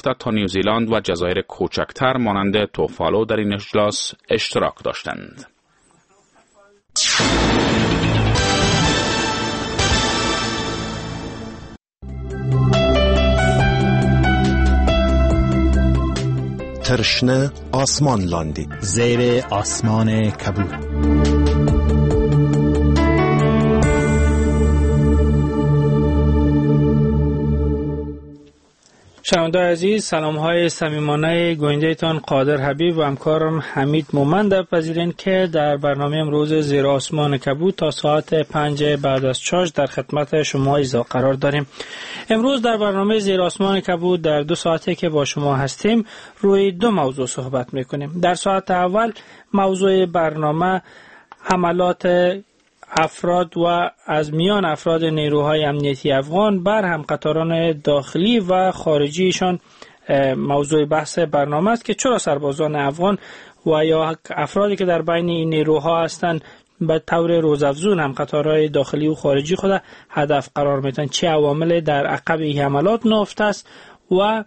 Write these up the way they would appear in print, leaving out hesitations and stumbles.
گرفته تا نیوزیلند و جزایر کوچکتر مانند توفالو در این اجلاس اشتراک داشتند. ترشنه آسمان لاندی زیر آسمان کبود. شنوندگان عزیز، سلام های صمیمانه گوینده تان قادر حبیب و همکارم حمید مومند پذیرین که در برنامه امروز زیر آسمان کبود تا ساعت 5 بعد از چاش در خدمت شما قرار داریم. امروز در برنامه زیر آسمان کبود در 2 ساعته که با شما هستیم روی 2 موضوع صحبت میکنیم. در ساعت اول موضوع برنامه حملات افراد و از میان افراد نیروهای امنیتی افغان بر همقطاران داخلی و خارجیشان موضوع بحث برنامه است که چرا سربازان افغان و یا افرادی که در بین این نیروها هستند به طور روزافزون همقطارهای داخلی و خارجی خود هدف قرار میدن، چه عوامل در عقب این حملات نهفته است و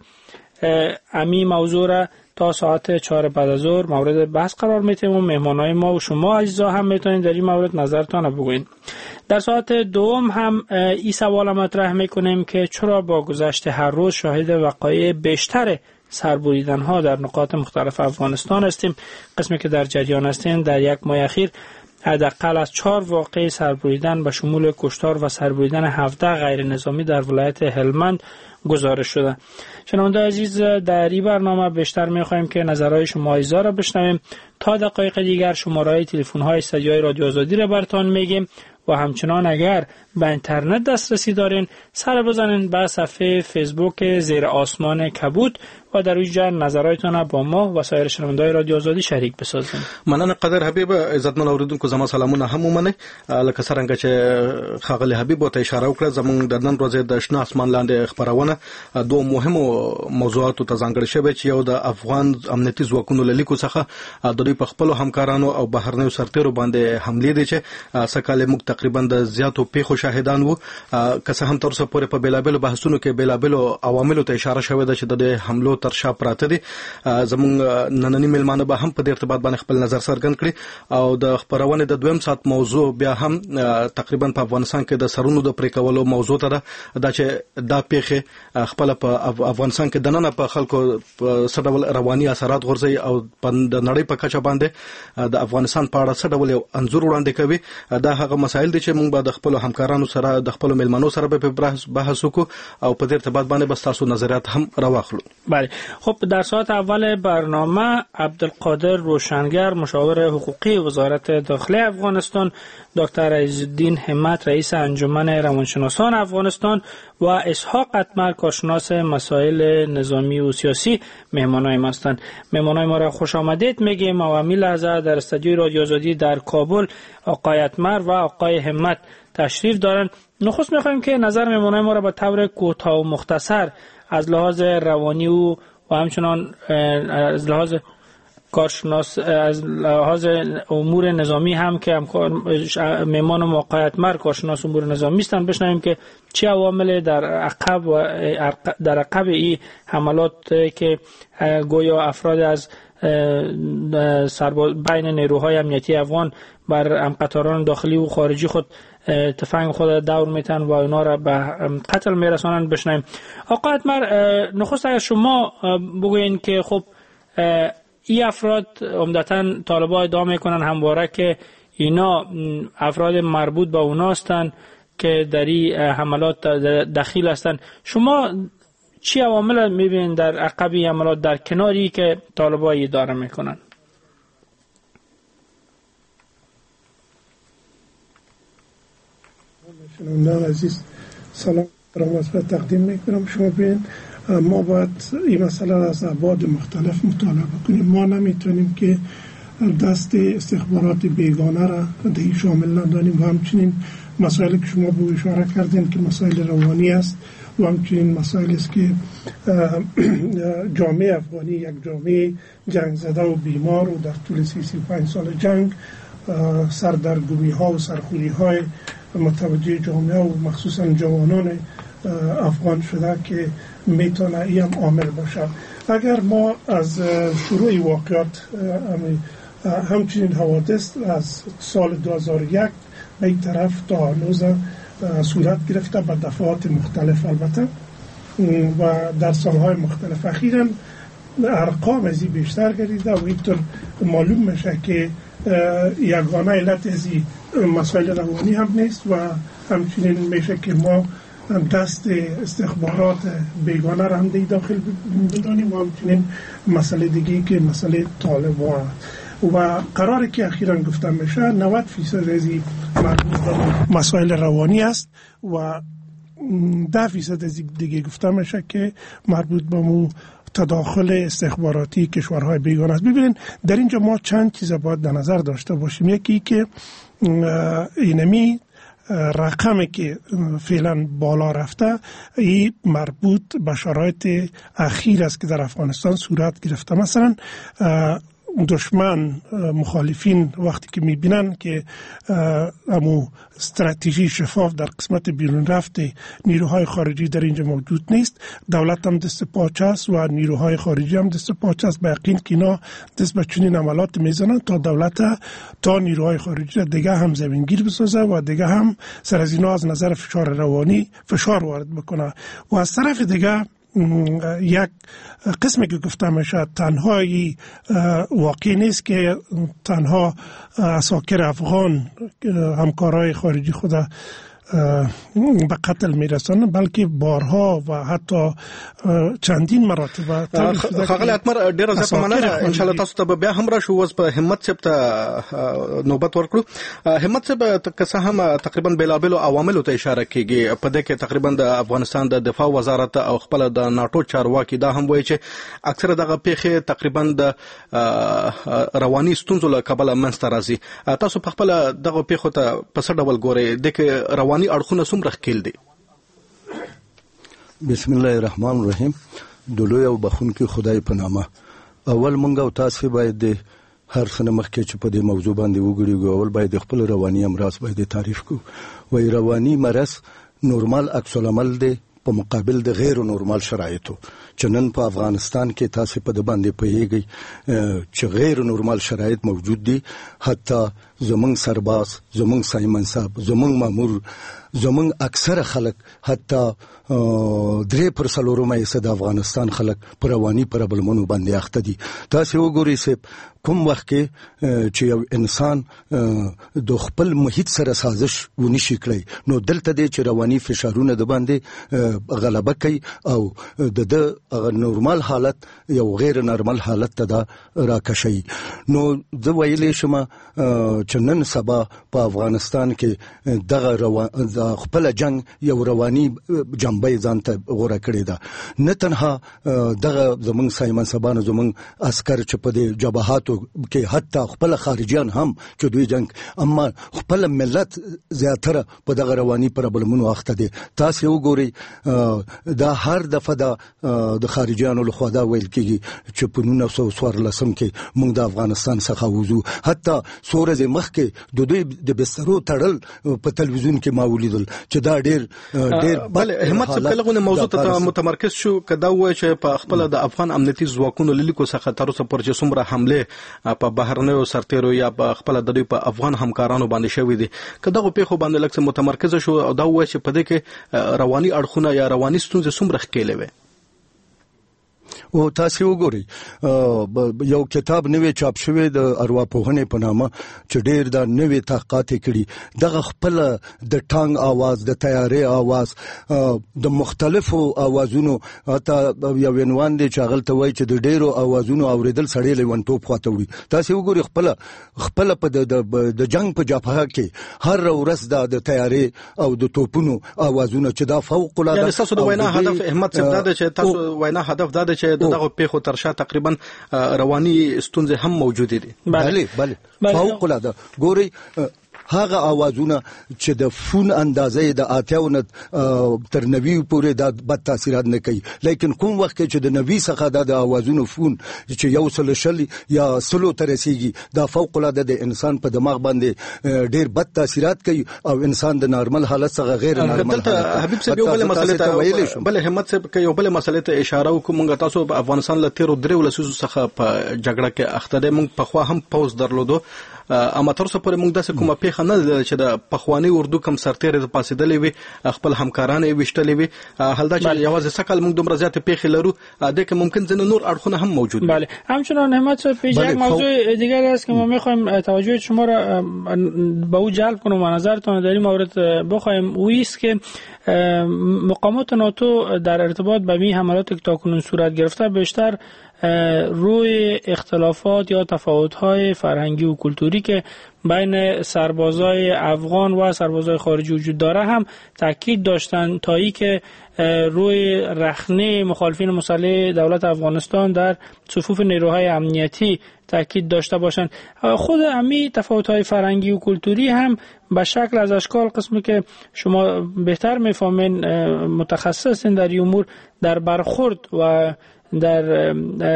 امی موضوع را تا ساعت 4 بعد از ظهر مورد بحث قرار میتیم و مهمانای ما و شما عزیزا هم میتونید در این مورد نظرتان بگوین. در ساعت دوم هم این سوال مطرح میکنیم که چرا با گذشت هر روز شاهد وقایع بیشتر سربریدن ها در نقاط مختلف افغانستان هستیم. قسمی که در جریان هستیم در یک ماه اخیر حداقل از 4 واقعه سربریدن به شمول کشتار و سربریدن 17 غیر نظامی در ولایت هلمند گزارش شده. شنوندگان عزیز، در این برنامه بیشتر می‌خوایم که نظرهای شما عزیزا را بشنویم. تا دقایق دیگر شماره‌های تلفن‌های استودیوی رادیو آزادی را براتون میگیم و همچنان اگر به اینترنت دسترسی دارین سر بزنین به صفحه فیسبوک زیر آسمان کبود و در اونجا نظراتتون با ما و سایر شنوندگان رادیو آزادی شریک بسازین. مننه قدر حبیب. عزتمن اوریدونکو زما سلامونه هم ومنه. لکه څنګه چې خاغلی حبیب ته اشاره وکړه، زموږ د نن ورځې د شنه اسمان لاندې خبرونه 2 مهمو موضوعاتو ته ځانګړې شوې چې یو د افغان امنیتي ځواکونو له لیکو څخه د دوی په خپل همکارانو او بهرنیو سرتیرو باندې حملې دي چې سکهاله موږ تقریبا د زیاتو پیښو شاهدان وو. که څه هم تر اوسه پورې په بیلابلو بحثونو کې بیلابلو عواملو ته اشاره شوې ده چې د حملو تر شا پراته دي. زموږ نننی ملمانه به هم په دې ارتباط باندې خپل نظر څرګند کړي او د خبرونه د دویم سات موضوع بیا هم تقریبا په افغانستان کې د سرونو د پریکولو موضوع ته ده چې دا پیښه خپل په افغانستان کې د نن په خلکو سره رواني اثرات غورځي او د نړۍ په کچه باندې د افغانستان په اړه څه ډول یو انځور وړاندې کوي. دا هغه مسایل دي چې موږ به د خپل همکارانو سره د خپل ملمنو سره به بحث وکړو او په دې ارتباط باندې بس تاسو نظریات هم راوخلو. بله، خب در ساعت اول برنامه عبدالقادر روشنگر مشاور حقوقی وزارت داخلی افغانستان، دکتر عزالدین همت رئیس انجمن روانشناسان افغانستان و اسحاق اتمر کارشناس مسائل نظامی و سیاسی مهمانای ما هستند. مهمانای ما را خوش آمدید میگیم و همین لحظه در استودیوی رادیو آزادی در کابل آقای اتمر و آقای همت تشریف دارند. نخست میخوایم که نظر مهمانای ما را به طور کوتاه و مختصر از لحاظ روانی و همچنان از لحاظ کارشناس از لحاظ امور نظامی هم که مهمان موقعیت مر کارشناس امور نظامی هستند بشنویم که چه عوامل در عقب این حملات که گویا افراد از بین نیروهای امنیتی افغان بر همقطاران داخلی و خارجی خود تفنگ خود دور میتن و اونا را به قتل میرسانند بشنویم. آقا اتمر، نخست اگر شما بگوین که خب این افراد عمدتاً طالبان ادعا میکنن همواره که اینا افراد مربوط به اونا هستند که در این حملات دخیل هستند. شما چی عوامل میبینید در عقب این حملات در کناری که طالبان ادعا میکنن؟ شنوندگان عزیز سلام و تقدیم میکنم. شما ببین ما باید این مسئله را از ابعاد مختلف مطالعه کنیم. ما نمیتونیم که دست استخبارات بیگانه را در شامل ندانیم و همچنین مسائلی که شما به اشاره کردین که مسائل روانی است و همچنین مسائلی است که جامعه افغانی یک جامعه جنگ زده و بیمار و در طول 35 سال جنگ سردرگمی ها و سرخوری های متوجه جامعه و مخصوصا جوانان افغان شده که میتونه این عامل باشه. اگر ما از شروع واقعات همچنین حوادث از سال 2001 به این طرف تا هنوز صورت گرفته به دفعات مختلف البته و در سالهای مختلف اخیراً ارقام ازی بیشتر گردیده و اینطور معلوم میشه که یگانه علت ازی مسائل روانی هم نیست و همچنین میشه که ما دست استخبارات بیگانه را هم داخل بدانیم و همچنین مسئله دیگه که مسئله طالبان و قراره که اخیراً گفته میشه 90% ازی مربوط به مسائل روانی است و 10% از دیگه گفته میشه که مربوط به تداخل استخباراتی کشورهای بیگانه است. ببینید در اینجا ما چند چیز باید در نظر داشته باشیم. یکی که اینمی رقمی که فعلا بالا رفته این مربوط به شرایط اخیر است که در افغانستان صورت گرفته. مثلا دشمن مخالفین وقتی که میبینن که امو استراتژی شفاف در قسمت بیرون رفته نیروهای خارجی در اینجا موجود نیست، دولت هم دست پاچه است و نیروهای خارجی هم دست پاچه است، به یقین که اینا دست به چنین عملات میزنن تا دولت تا نیروهای خارجی دیگه هم زمینگیر بسازه و دیگه هم سر از اینا از نظر فشار روانی فشار وارد بکنه. و از طرف دیگه یک قسمی که گفته میشه تنهایی واقعی نیست که تنها اساکر افغان همکارای خارجی خود به قتل میرسن، بلکه بارها و حتی چندین مراتب. خاغلی اتمر ډیر زیات مننه. ان شاء الله تاسو ته بیا هم راشو. اوس په همت صاحب ته نوبت ورکړو. همت صاحب که هم تقریبا بلابل عوامل ته اشاره کیږي په دې کې تقریبا د افغانستان د دفاع وزارت او خپل د ناتو چارواکي دا هم وایي چې اکثره دغه پیښې تقریبا د رواني ستونزو له کبله منځته راځي. تاسو په خپل دغه پیښو ته په څه ډول ګورئ؟ د کې رواني اړخونه څومره ښکېل دي؟ بسم الله الرحمن الرحیم. د لوی او بخونکي خدای په نامه. اول مونږ او تاسو باید د هر څه نه مخکې چې په دې موضوع باندې وګړو اول باید خپل رواني امراض باید تعریف کو. وای رواني مرض نورمال عکس العمل دی په مقابل د غیر نورمال شرایطو. چنن په افغانستان کې تاسو په د باندې پیږي چې غیر نورمال شرایط موجود دي. حتی زمون سرباز، زمون سایمن صاحب، زمون مامور، زمون اکثر خلک حتی 3% د افغانستان خلک پر رواني پرابلمونو باندې اخته دي. تاسو وګورئ چې کوم وخت کې چې یو انسان د خپل محیط سره سازش ونشي کړی نو دلته دی چې رواني فشارونه د باندې غلبه کوي او د نورمال حالت یو غیر نورمال حالت ته دا راکشي. نو زه ویلې شم چې نن سبا په افغانستان کې دغه خپل جنگ یو رواني جنبه ځانته غوړه کړې ده. نه تنها دغه زمون سایمن صاحبانو زمون عسكر چې په دې جبهاتو کې حتی خپل خارجيان هم چې دوی جنگ اما خپل ملت زیاتره په دغه رواني پرابلمونو اخته دي. تاسو وګورئ دا هر دفعه د خارجيانو له خوا دا ویل کېږي چې په 1914 کې موږ د افغانستان څخه وځو. حتی سورز مخکې د دوی د بسترو تړل په تلویزیون کې ما ولیدل چې دا ډېر بله. همت صاحب کله موضوع ته متمرکز شو کدا وای چې په خپل د افغان امنیتي ځواکونو لیکو څخه تر اوسه پر چې څومره حمله په بهرنیو سرتیرو یا په خپل د دوی په افغان همکارانو باندې شوې دي کدا په خو باندې لکه متمرکز شو او دا وای چې په دې کې رواني اړخونه یا رواني ستونزې څومره ښکېلې وي. او تاسو وګورئ یو کتاب نوې چاپ شوی د ارواپوهنې په نامه چې ډېر دا نوې تحقیقات کړي دغه خپل د ټانګ आवाज د تیارې आवाज د مختلفو आवाजونو حتی یو عنوان دی چې هغه وایي چې د ډېرو आवाजونو اوریدل سړی لون ټوپ خواته وي. تاسو وګورئ خپل په د جنگ په جبهه کې هر ورځ د تیارې او د توپونو आवाजونه چې دا فوق العاده یعنی تاسو د وینا هدف احمد صاحب دا چې تاسو وینا هدف دا چې دغه پیښو ترشا تقریبا رواني ستونزې هم موجود دي. بله فوق العاده ګوري هغه اوازونه چې د فون اندازې د اتیاونه تر 90 پورې د بد تاثیرات نه کوي، لیکن کوم وخت چې د 90 څخه د اوازونو فون چې یو سل شل یا سلو ترسيږي دا فوق العاده د انسان په دماغ باندې ډیر بد تاثیرات کوي او انسان د نارمل حالت څخه غیر نارمل حبیب صاحب یو بل مسله ته بل همت صاحب یو بل مسله ته اشاره وکوم. تاسو په افغانستان له 13 لسیزو څخه په جګړه کې اخته دي، موږ په خوا هم پوز درلودو، اما تر څو پورې موږ داسې کومه پیښه نه لیدله چې د پخوانی اردو کم سرتیر د پاسېدلې وي خپل همکاران یې وشتلې وي. حالدا چې یوازې سکل موږ دومره زیات پیښې لرو د که ممکن ځنه نور اړخونه هم موجود. بله همچنان احمد صاحب یک موضوع دیگری است که ما می‌خوایم توجه شما را به او جلب کنیم و نظرتان در این مورد بخوایم، او است که مقامات ناتو در ارتباط به این حملات که تاکنون صورت گرفته بیشتر روی اختلافات یا تفاوت‌های فرهنگی و کلتوری که بین سربازای افغان و سربازای خارجی وجود داره هم تاکید داشتن تا ای که روی رخنه مخالفین مسلح دولت افغانستان در صفوف نیروهای امنیتی تاکید داشته باشند. خود امی تفاوت‌های فرهنگی و کلتوری هم به شکل از اشکال قسمی که شما بهتر می‌فهمین متخصصین در این امور در برخورد و در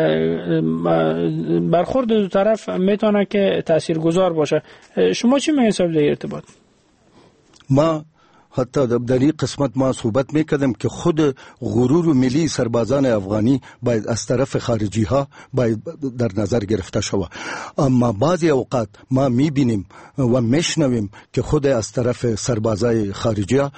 برخورد دو طرف میتونه که تاثیرگذار باشه. شما چی می‌حساب در ارتباط؟ ما حتی در این قسمت ما صحبت میکردم که خود غرور ملی سربازان افغانی باید از طرف خارجی ها باید در نظر گرفته شود، اما بعضی اوقات ما میبینیم و میشنویم که خود از طرف سربازای خارجی ها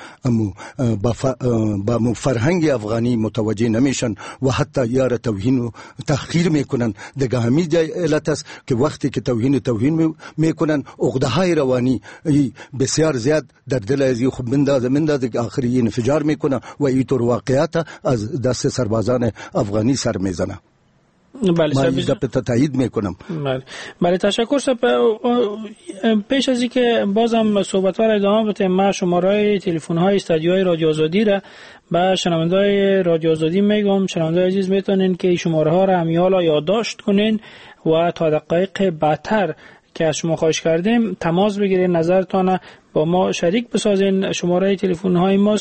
با فرهنگ افغانی متوجه نمیشن و حتی یار توهین و تحقیر میکنن. دیگه همین جای علت است که وقتی که توهین میکنن عقده های روانی بسیار زیاد در دل از خود مندازه که آخری انفجار میکنه و اینطور واقعیت از دست سربازان افغانی سر میزنه. بله من دپت تایید میکنم. بله تشکر. پیش از اینکه بازم صحبت را ادامه بدیم ما شماره تلفن های استودیوهای رادیو آزادی را به شنونده‌های رادیو آزادی میگم. شنونده‌های عزیز میتونین که شماره ها را همیالا یادداشت کنین و تا دقایق بعدتر که از شما خواهش کردیم تماس بگیرین، نظرتان با ما شریک بسازین. شماره تلفن های ما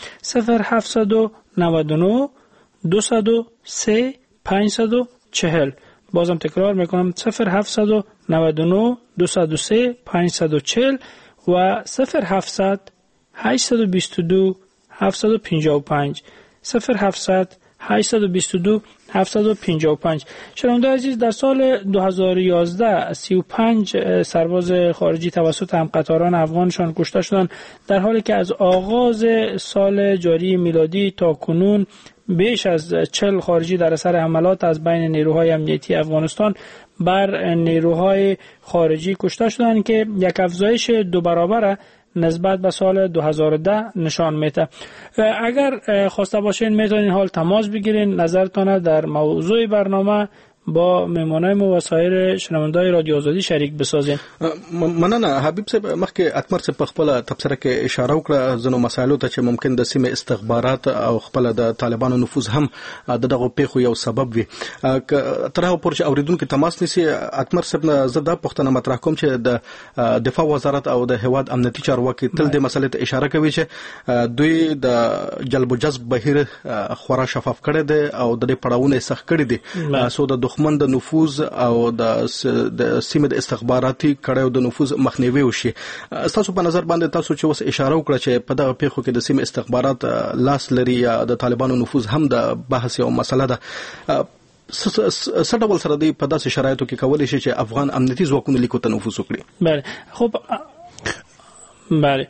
0799 203 540. بازم تکرار میکنم 0799 203 540 و 0700 822 755 0700 822 755. شنونده عزیز، در سال 2011 35 سرباز خارجی توسط همقطاران افغانشان کشته شدند، در حالی که از آغاز سال جاری میلادی تا کنون بیش از 40 خارجی در اثر حملات از بین نیروهای امنیتی افغانستان بر نیروهای خارجی کشته شدند که یک افزایش 2 برابر نسبت به سال 2010 نشان میده. اگر خواسته باشین میتونین حال تماس بگیرین، نظرتان در موضوع برنامه با مهمانای مو و سایر شنوندای رادیو آزادی شریک بسازین. مننه حبیب صاحب، مخکې اتمر صاحب په خپل تبصره کې اشاره وکړه ځینو مسایلو ته چې ممکن د سیمې استخبارات او خپل د طالبانو نفوذ هم دغه پیښو یو سبب وي. تر هغه پورې چې اوریدونکو تماس نیسي، اتمر صاحب نه زه دا پوښتنه مطرح کوم چې د دفاع وزارت او د هیواد امنیتي چارواکي تل د مسلې ته اشاره کوي چې دوی د جلب و جذب بهیر خورا شفاف کړي دي او د پړاوونه سخت کړي دي. سو د دښمن د نفوذ او د سیمې د استخباراتي کړهو د نفوذ مخنیوي وشي. تاسو په نظر باندې تاسو چې اوس اشاره وکړه چې په دغه پیښو کې د سیمې استخبارات لاس لري یا د طالبانو نفوذ هم د بحث یو مسله ده، څه ډول سره دی په داسې شرایطو کې کولی شي چې افغان امنیتي ځواکونه لیکو ته نفوذ وکړي؟ بله خب بله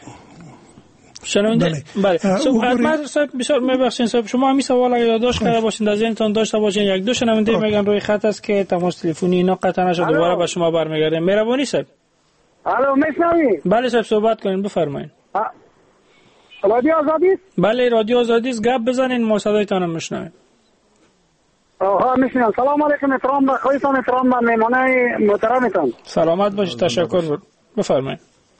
شنونده بله اتمر صاحب بسیار میبخشین صاحب، شما همین سوال اگه یادداشت کرده باشین در ذهنتون داشته باشین. یک دو شنونده میگن روی خط است که تماس تلفنی اینا قطع نشه، دوباره به شما برمیگردیم. مهربانی صاحب. الو میشنوی؟ بله صاحب صحبت کنین، بفرمایید. رادیو آزادی؟ بله رادیو آزادی است، گپ بزنین، ما صدایتان هم میشنویم. آها میشنوم. سلام علیکم، احترام به خودتان، احترام به مهمانای محترمتان. سلامت باشید، تشکر. بفرمایید.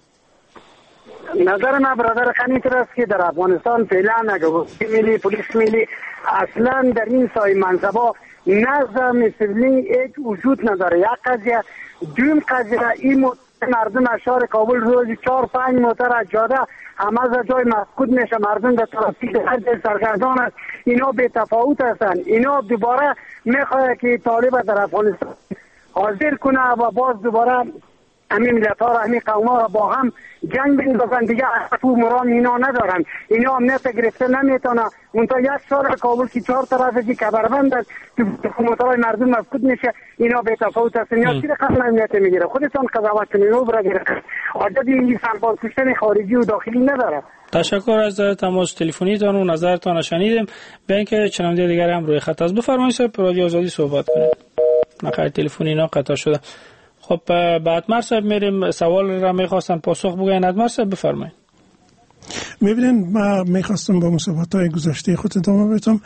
نظر من برادر خانیتر است که در افغانستان فعلا نگهبانی ملی، پلیس ملی اصلا در این سای منصبا نظم سیویلی هیچ وجود نداره. یک قضیه. دوم قضیه این مردم از شهر کابل روزی 4-5 موتر از جاده همه از جای مفقود میشه. مردم در ترافیک هر جای سرگردان است. اینا بی تفاوت هستند. اینا دوباره میخواد که طالب در افغانستان حاضر کنه و باز دوباره همین ملت ها را همین قوم ها را با هم جنگ بندازن. دیگه اصفو مرام اینا ندارن. اینا امنیت گرفته نمیتونه. منتها یک شهر کابل که 4 طرف که کبربند است حکومت های مردم مفقود میشه. اینا به تفاوت هستن. یا چی رقم امنیت میگیره خودتان قضاوت کنید او برای عادت این سنبال کشتن خارجی و داخلی نداره. تشکر از تماس تلفنیتان و نظرتان شنیدیم. به اینکه چنانده دیگر هم روی خط است. بفرمایید صاحب رادیو آزادی صحبت کنید. نخیر تلفنی اینا قطع شده. خب بعد مرصب میریم سوال را میخواستن پاسخ بگوین. ادمر صاحب بفرمایید. میبینین ما میخواستم با مصاحبت‌های گذشته خود ادامه بدم.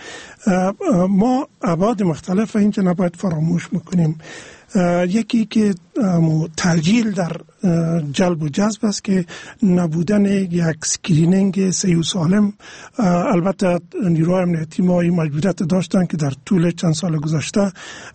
ما ابعاد مختلف این که نباید فراموش میکنیم. یکی که ترجیل در جلب و جذب است که نبودن یک اسکرینینگ صحیح و سالم. البته نیروهای امنیتی ما این مجبوریت داشتن که در طول چند سال گذشته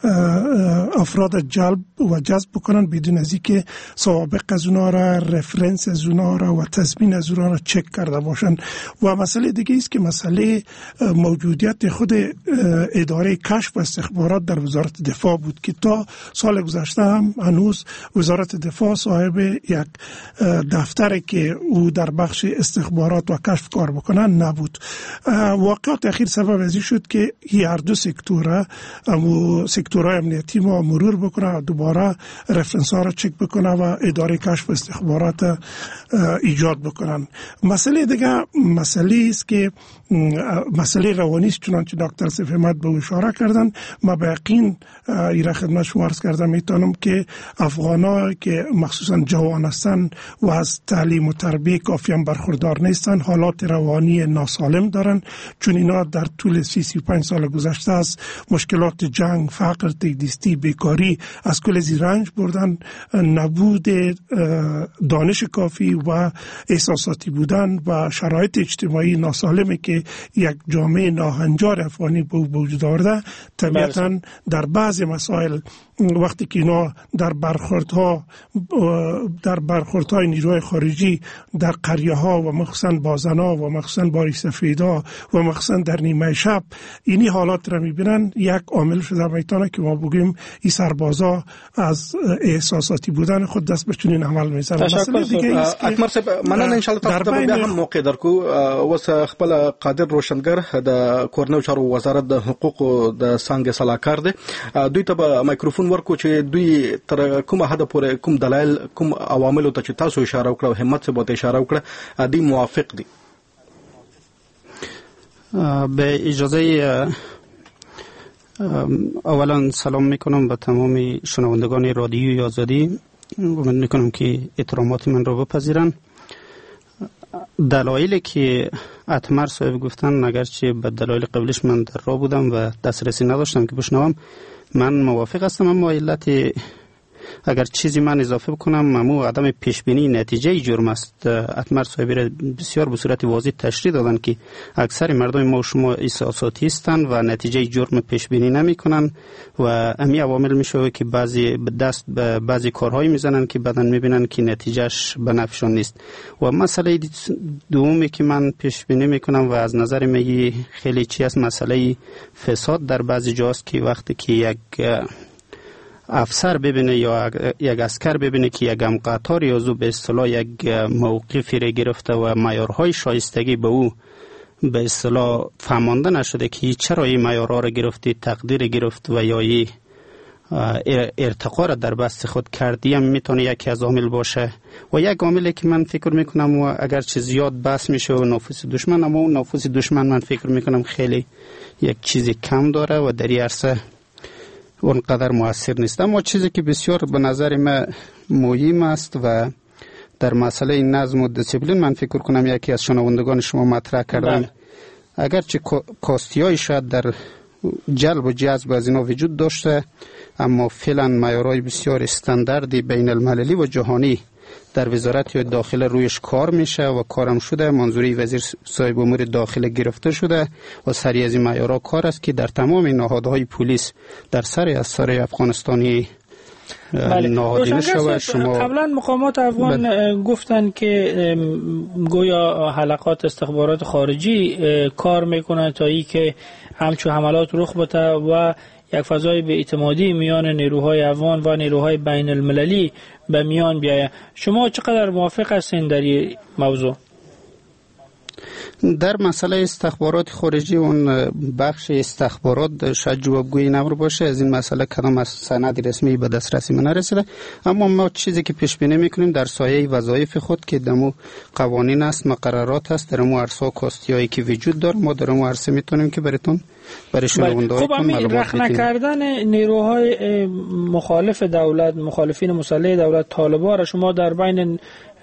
افراد جلب و جذب بکنن بدون از اینکه سوابق از اونها را، رفرنس از اونها را و تضمین از اونها را چک کرده باشن. و مسئله دیگه است که مسئله موجودیت خود اداره کشف و استخبارات در وزارت دفاع بود که تا سال گذشته هم هنوز وزارت دفاع صاحب یک دفتری که او در بخش استخبارات و کشف کار بکنه نبود. واقعات اخیر سبب ازی شد که هر دو سکتورهای امنیتی ما مرور بکنه، دوباره رفرنس ها را چک بکنه و اداره کشف و استخبارات ایجاد بکنن. مسئله دیگه مسئله است که مسئله روانی است، چنانچه دکتر سیف احمد به اشاره کردن. ما به یقین ایره خدمت شما عرض کردم میتونم که افغان‌ها که مخصوصا جوان هستن و از تعلیم و تربیه کافی هم برخوردار نیستن، حالات روانی ناسالم دارن، چون اینا در طول 35 سال گذشته از مشکلات جنگ، فقر، تکدیستی، بیکاری از کل زیرنج بردن. نبود دانش کافی و احساساتی بودن و شرایط اجتماعی ناسالمی که یک جامعه ناهنجار افغانی به وجود آورده، طبیعتاً در بعض مسائل وقتی که اینا در برخوردهای نیروهای خارجی در قریه ها و مخصوصا بازنا و مخصوصا باری سفیدا و مخصوصا در نیمه شب اینی حالات را میبینن، یک عامل شده میتونه که ما بگیم این سربازا از احساساتی بودن خود دست به چنین عمل میزنن. مسئله دیگه است که من ان شاء الله تاسو ته هم موقع درکو وس خپل قادر روشنګر د کورنیو چارو وزارت د حقوقو د څنګه صلاحکار دی. دوی ته مایکروفون ورکو چې دوی تر کومه حد پورې کوم دلایل کوم عوامل ته چې تاسو اشاره وکړه او همت څه بوته اشاره وکړه دی موافق دي. به اجازه اولا سلام میکنم به تمام شنوندگان رادیوی آزادی. امید میکنم که احترامات من رو بپذیرن. دلایلی که اتمر صاحب گفتن اگرچه به دلایل قبلش من در راه بودم و دسترسی نداشتم که بشنوم، من موافق هستم، اما علت اگر چیزی من اضافه بکنم امو عدم پیشبینی نتیجه جرم است. اتمر صاحب بسیار به صورت واضح تشریح دادن که اکثر مردم ما و شما احساساتی هستند و نتیجه جرم پیشبینی نمیکنن و امی عوامل میشه که بعضی دست به بعضی کارهایی میزنن که بعداً میبینن که نتیجهش به نفعشون نیست. و مسئله دومی که من پیشبینی میکنم و از نظر من خیلی چی است، مسئله فساد در بعضی جاست که وقتی که یک افسر ببینه یا یک عسکر ببینه که یک قطار یا به اصطلاح یک موقفی را گرفته و معیارهای شایستگی به او به اصطلاح فهمانده نشده که چرا این معیارها را گرفتی، تقدیر گرفت و یا این ارتقا را در بست خود کردی، هم میتونه یکی از عامل باشه. و یک عاملی که من فکر میکنم و اگرچه زیاد بحث میشه و نفوذ دشمن، اما اون نفوذ دشمن من فکر میکنم خیلی یک چیزی کم داره و در این عرصه اونقدر موثر نیست. اما چیزی که بسیار به نظر من مهم است و در مسئله نظم و دیسیپلین من فکر کنم یکی از شنوندگان شما مطرح کردن، اگرچه کاستی‌های شاید در جلب و جذب از اینا وجود داشته، اما فعلا معیارهای بسیار استانداردی بین المللی و جهانی در وزارت داخله رویش کار میشه و کارم شده. منظوری وزیر صاحب امور داخله گرفته شده و سری از این معیارها کار است که در تمام نهادهای پلیس در سر از سر افغانستانی نهادینه شود. شما قبلا مقامات افغان گفتن که گویا حلقات استخبارات خارجی کار میکنه تا ای که همچو حملات رخ بده و یک فضای به اعتمادی میان نیروهای افغان و نیروهای بین المللی به میان بیاید. شما چقدر موافق هستین در این موضوع؟ در مسئله استخبارات خارجی اون بخش استخبارات شاید جوابگویی نمر باشه. از این مسئله کدام از سند رسمی به دسترسی من نرسیده، اما ما چیزی که پیش بینی میکنیم در سایه وظایف خود که دمو قوانین است، مقررات است، در مو عرصه کاستیایی که وجود داره، ما در مو عرصه میتونیم که برای شنونده‌های خب همین رخنه کردن نیروهای مخالف دولت، مخالفین مسلح دولت، طالبان را شما در بین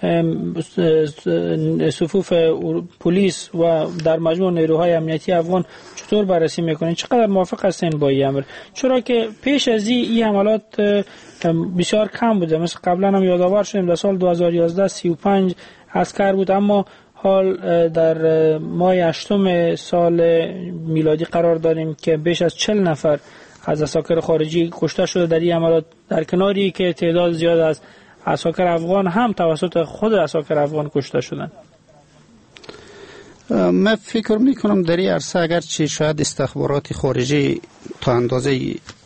صفوف پلیس و در مجموع نیروهای امنیتی افغان چطور بررسی میکنین؟ چقدر موافق هستین با این امر؟ چرا که پیش از این حملات بسیار کم بوده. مثل قبلا هم یادآور شدیم در سال 2011 35 عسکر بود، اما حال در ماه 8 سال میلادی قرار داریم که بیش از 40 نفر از عساکر خارجی کشته شده در این حملات، در کناری که تعداد زیاد از عساکر افغان هم توسط خود عساکر افغان کشته شدند. من فکر میکنم در این عرصه اگر چی شاید استخبارات خارجی تا اندازه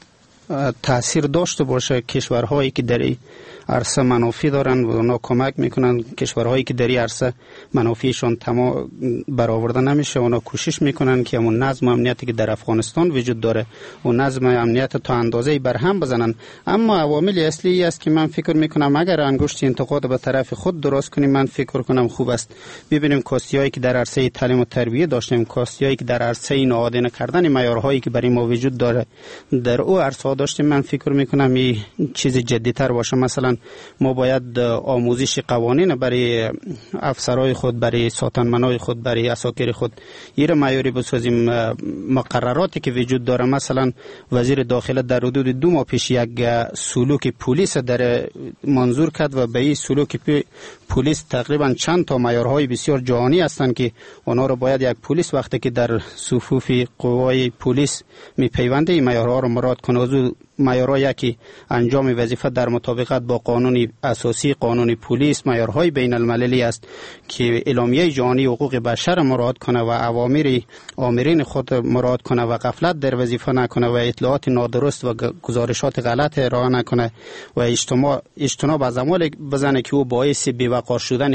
تاثیر داشته باشه، کشورهایی که در این عرصه منافع دارن و اونا کمک میکنن، کشورهایی که در این عرصه منافعشون تمام برآورده نمیشه، اونا کوشش میکنن که همون نظم امنیتی که در افغانستان وجود داره و نظم امنیت تا اندازه‌ای برهم بزنن. اما عوامل اصلی است که من فکر میکنم اگر انگشت انتقاد به طرف خود درست کنیم، من فکر کنم خوب است ببینیم کاستیایی که در عرصه تعلیم و تربیت داشتیم، کاستیایی که در عرصه نهادینه کردن معیارهایی که برای ما وجود داره در او عرصه داشتیم. من فکر میکنم این چیز جدی‌تر باشه. مثلا ما باید آموزش قوانین برای افسرهای خود، برای ساتنمنای خود، برای عساکر خود این معیاری بسازیم. مقرراتی که وجود داره، مثلا وزیر داخله در حدود 2 ماه پیش یک سلوک پلیس در منظور کرد و به این سلوک پلیس تقریبا چند تا معیارهای بسیار جهانی هستند که اونا رو باید یک پلیس وقتی که در صفوف قوای پلیس میپیونده این معیارها رو مراعات کنه. معیارها یکی انجام وظیفه در مطابقت با قانون اساسی، قانون پلیس، معیارهای بین المللی است که اعلامیه جهانی حقوق بشر مراعات کنه و اوامر آمرین خود مراعات کنه و غفلت در وظیفه نکنه و اطلاعات نادرست و گزارشات غلط ارائه نکنه و اجتناب از اعمال بزنه که او باعث بی‌وقار شدن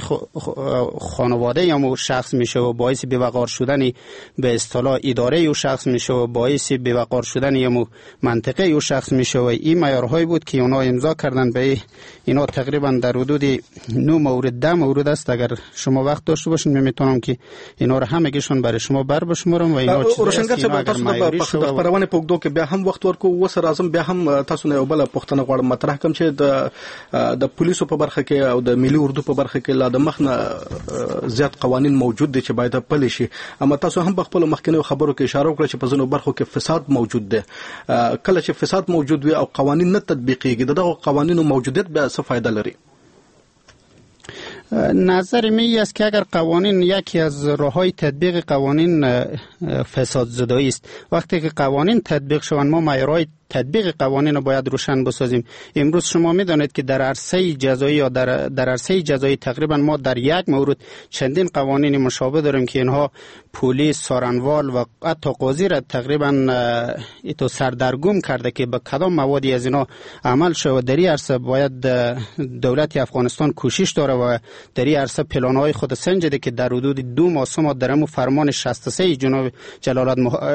خانواده یا شخص میشه و باعث بی‌وقار شدن به اصطلاح اداره او شخص میشه و باعث بی‌وقار شدن یا منطقه او شخص میشه و این معیارهایی بود که اونا امضا کردن. به اینا تقریبا در حدود 9 مورد 10 مورد است. اگر شما وقت داشته باشین میتونم که اینا رو همگیشون برای شما بشمارم و اینا روشنګر چې تاسو د خبرونه پوګدو کې بیا هم وخت ورکو وسر اعظم بیا هم تاسو نه یو بل پښتنه غواړم مطرح کوم چې د پولیسو په برخه کې او د ملي اردو په برخه کې لا د مخنه زیات قوانين موجود دي چې باید پلي شي. اما تاسو هم په خپل مخکنی خبرو کې اشاره وکړه چې په ځینو برخو کې فساد موجود دی. کله چې فساد موجود وي او قوانين نه تطبیقيږي دغه قوانینو موجودیت به څه فایده لري؟ نظر می است که اگر قوانین، یکی از راههای تطبیق قوانین فساد زدایی است. وقتی که قوانین تطبیق شوند ما معیارهای تطبیق قوانین رو باید روشن بسازیم. امروز شما میدانید که در عرصه جزایی یا در عرصه جزایی تقریبا ما در یک مورد چندین قوانین مشابه داریم که اینها پلیس، سارنوال و حتی قاضی را تقریبا ایتو سردرگم کرده که به کدام موادی از اینا عمل شود. در این عرصه باید دولت افغانستان کوشش داره و در این عرصه پلان‌های خود سنجیده که در حدود 2 ماه درمو فرمان 63 جناب جلالت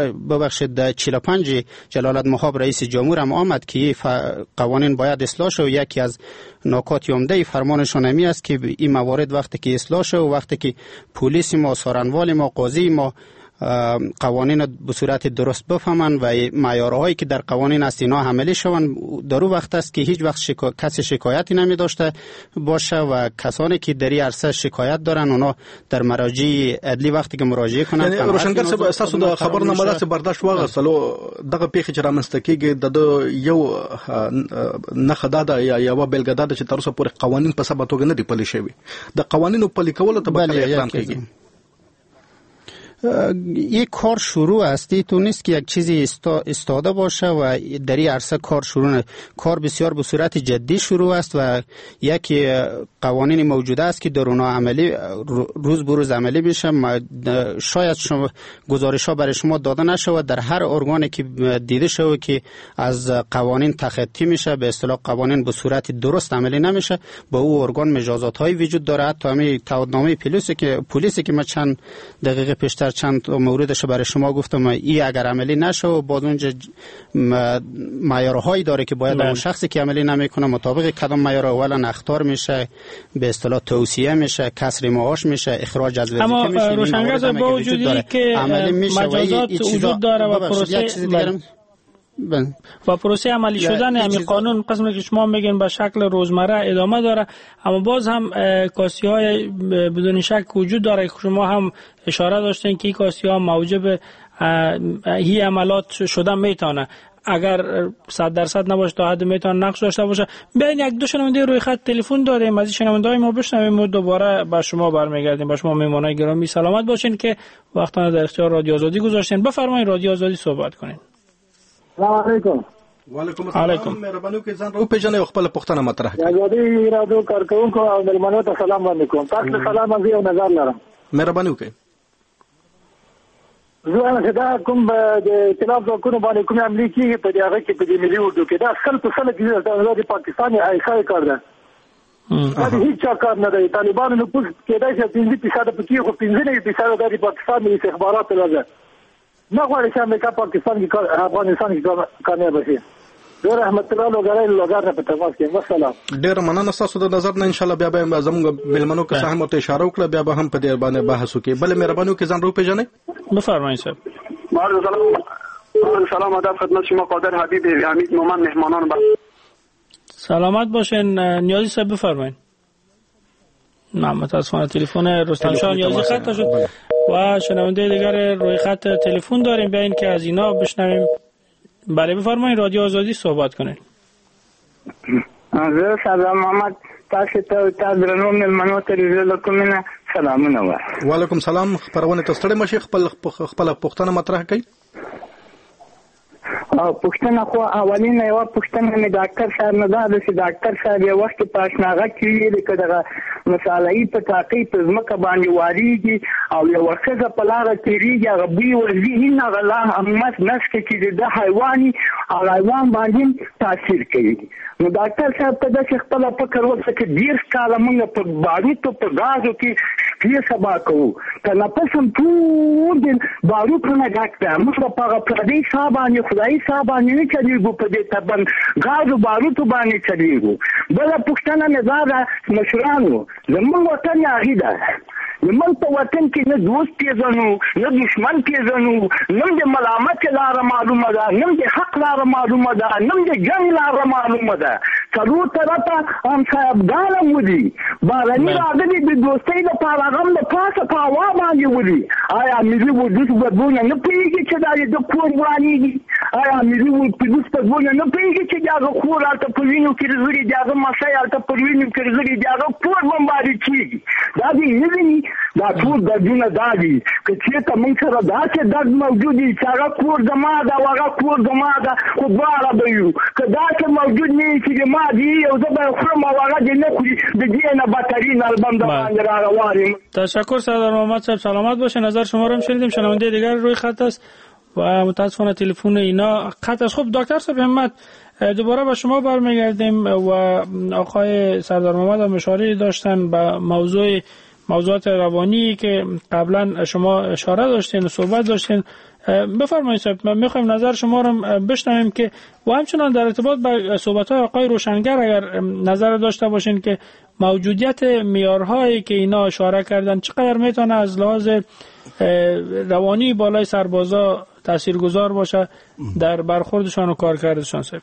45 جلالت مهاب رئیس جمهور هم آمد که قوانین باید اصلاح شد. یکی از نکات عمده فرمانشون همی است که این موارد وقتی که اصلاح شد و وقتی که پلیس ما، سارنوال ما، قاضی ما قوانین به صورت درست بفهمن و معیارهایی که در قوانین است اینا عملی شوند، در اون وقت است که هیچ وقت کسی شکایتی نمی داشته باشه و کسانی که در این عرصه شکایت دارن اونا در مراجع عدلی وقتی که مراجعه کنن. یعنی روشنګر صاحب اساسو د خبرنامه داسې برداشت واغستلو دغه پیښه چې رامنځته کیږي د یو نښه ده یا یو بیلګه ده چې تر اوسه پورې قوانین په سبا توګه نه دي پلي شوي. د قوانینو پلي کولو ته به اقدام کیږي. یک کار شروع است، تو نیست که یک چیزی استاده باشه و در این عرصه کار شروع کار بسیار به صورت جدی شروع است و یک قوانین موجوده است که در اونها عملی روز به روز عملی بشه. شاید شما گزارش ها برای شما داده نشود، در هر ارگانی که دیده شود که از قوانین تخطی میشه، به اصطلاح قوانین به صورت درست عملی نمیشه، با او ارگان مجازات هایی وجود داره. حتی همین تعهدنامه پلیسی که ما چند دقیقه پیشتر چند موردش برای شما گفتم، این اگر عملی نشه و باز اونجا معیارهایی داره که باید اون شخصی که عملی نمیکنه مطابق کدام معیار اولا اخطار میشه، به اصطلاح توصیه میشه، کسر معاش میشه، اخراج از وظیفه میشه. اما روشنگر با وجودی که مجازات وجود داره و پروسه عملی شدن همین قانون قسمی که شما میگین به شکل روزمره ادامه داره، اما باز هم کاسی های بدون شک وجود داره. شما هم اشاره داشتین که این کاسی ها موجب هی عملات شدن میتونه، اگر 100% نباشه تا حد میتونه نقش داشته باشه. بیاین یک دو شنونده روی خط تلفن داریم، از شنونده‌های ما بشنویم و دوباره با شما برمیگردیم. با شما میهمانای گرامی سلامت باشین که وقتتون در اختیار رادیو آزادی گذاشتین. بفرمایید رادیو آزادی صحبت کنین. سلام علیکم. وعلیکم السلام. مهرباني وکړئ ځان راو پیژنئ او خپل پوښتنه مطرح کړئ. آزادي رادیو کارکونکو او ملمنو ته سلام باندې کوم. تاسو ته سلام باندې یو نظر لرم. مهرباني وکړئ. زه دا کوم د اطلاف ځواکونو باندې کوم عملي کیږي په هغه کې په دې ملي اردو کې دا خپل په سره کې د پاکستاني ایسای کار ده. دا هیڅ کار نه دی. طالبانو نو پوس کېدای شي 15% پکې خو 15% د پاکستاني استخبارات لږه نه غواړي چې امریکا پاکستان کې افغانستان کې کامیاب شي. زه رحمت الله لوګرای لوګر په تماس کې والسلام. ډیر مننه تاسو د نظر نه ان شاء الله بیا به زموږ ملمنو کې هم ته اشاره وکړه، بیا به هم په دې باندې بحث وکړي. بل مهرباني وکړئ ځان رو پیژنئ. بفرمایئ صاحب. سلام ادب خدمت شما قادر حبیب حمید مومن مهمانان سلامت باشین. نیازی صاحب بفرمایید. نه متاسفانه تلفن رستم شاه نیازی خط شد و شنونده دیگر روی خط تلفن داریم، بیاین که از اینا بشنویم. بله بفرمایید رادیو آزادی صحبت کنین. زه سلام محمد تاسو ته درنو ملمنو ته رسول کومه سلامونه و. وعلیکم سلام. خبرونه تاسو ته مشي خپل پوښتنه مطرح کړئ. پښتنه خو اولینه یو پښتنه می ډاکټر صاحب نه ده چې ډاکټر صاحب یو وخت پاشناغه کیږي چې دغه مسالې په تاقی په ځمکه باندې واریږي او یو وخت په لار تیریږي هغه بوی ورځي نه غلا همت نشته چې د حیواني او حیوان باندې تاثیر کوي. نو ډاکټر صاحب ته د خپل فکر وکړ چې ډیر کاله موږ په باروتو په غازو کې سپیه سبا کوو کنه پسم ټول د باروتو نه ډاکټر موږ په پردي صاحب خدای صاحب نه چلیږو په دې تبن غازو باروتو باندې چلیږو. بل پښتنه نظر مشرانو زموږ وطن یاغي ده. زموږ په وطن کې نه دوست پیژنو نه دشمن پیژنو، نه د ملامت لار معلومه ده، نه د حق لار معلومه ده، نه د جنگ لار معلومه ده. څلور طرفه هم صاحبګان ودي بارني راغلي د دوستۍ لپاره غم د پاسه په هوا باندې ودي. آیا ملي وجود بدلون نه پیږي چې دا د کور وانيږي؟ آیا ملي وجود بدلون نه پیږي چې دا کور الته په وینو کې رزري داغه مسای الته په وینو کې رزري داغه کور بمباري کیږي؟ دا دې نه دا ټول د دنیا دادي چې ته موږ سره دا چې د موجودي چې هغه کور زما دا هغه کور زما دا خو دواړه به یو که دا چې موجود نه چې ما دی او زه به خرم او هغه دې نه کړي د دې نه بدترین البم د باندې راواریم. تشکر سردار محمد صاحب سلامت باشه. نظر شما رو هم شنیدیم. شنونده دیگر روی خط است و متاسفانه تلفن اینا خط است. خب دکتر صاحب همت دوباره به شما برمیگردیم و آقای سردار محمد هم اشاره داشتن به موضوعات روانی که قبلا شما اشاره داشتین و صحبت داشتین. بفرمایید صاحب من میخوایم نظر شما رو بشنویم که و همچنان در ارتباط با صحبت‌های آقای روشنگر اگر نظر داشته باشین که موجودیت معیارهایی که اینا اشاره کردن چقدر میتونه از لحاظ روانی بالای سربازا تاثیرگذار باشه در برخوردشان و کارکردشان. صاحب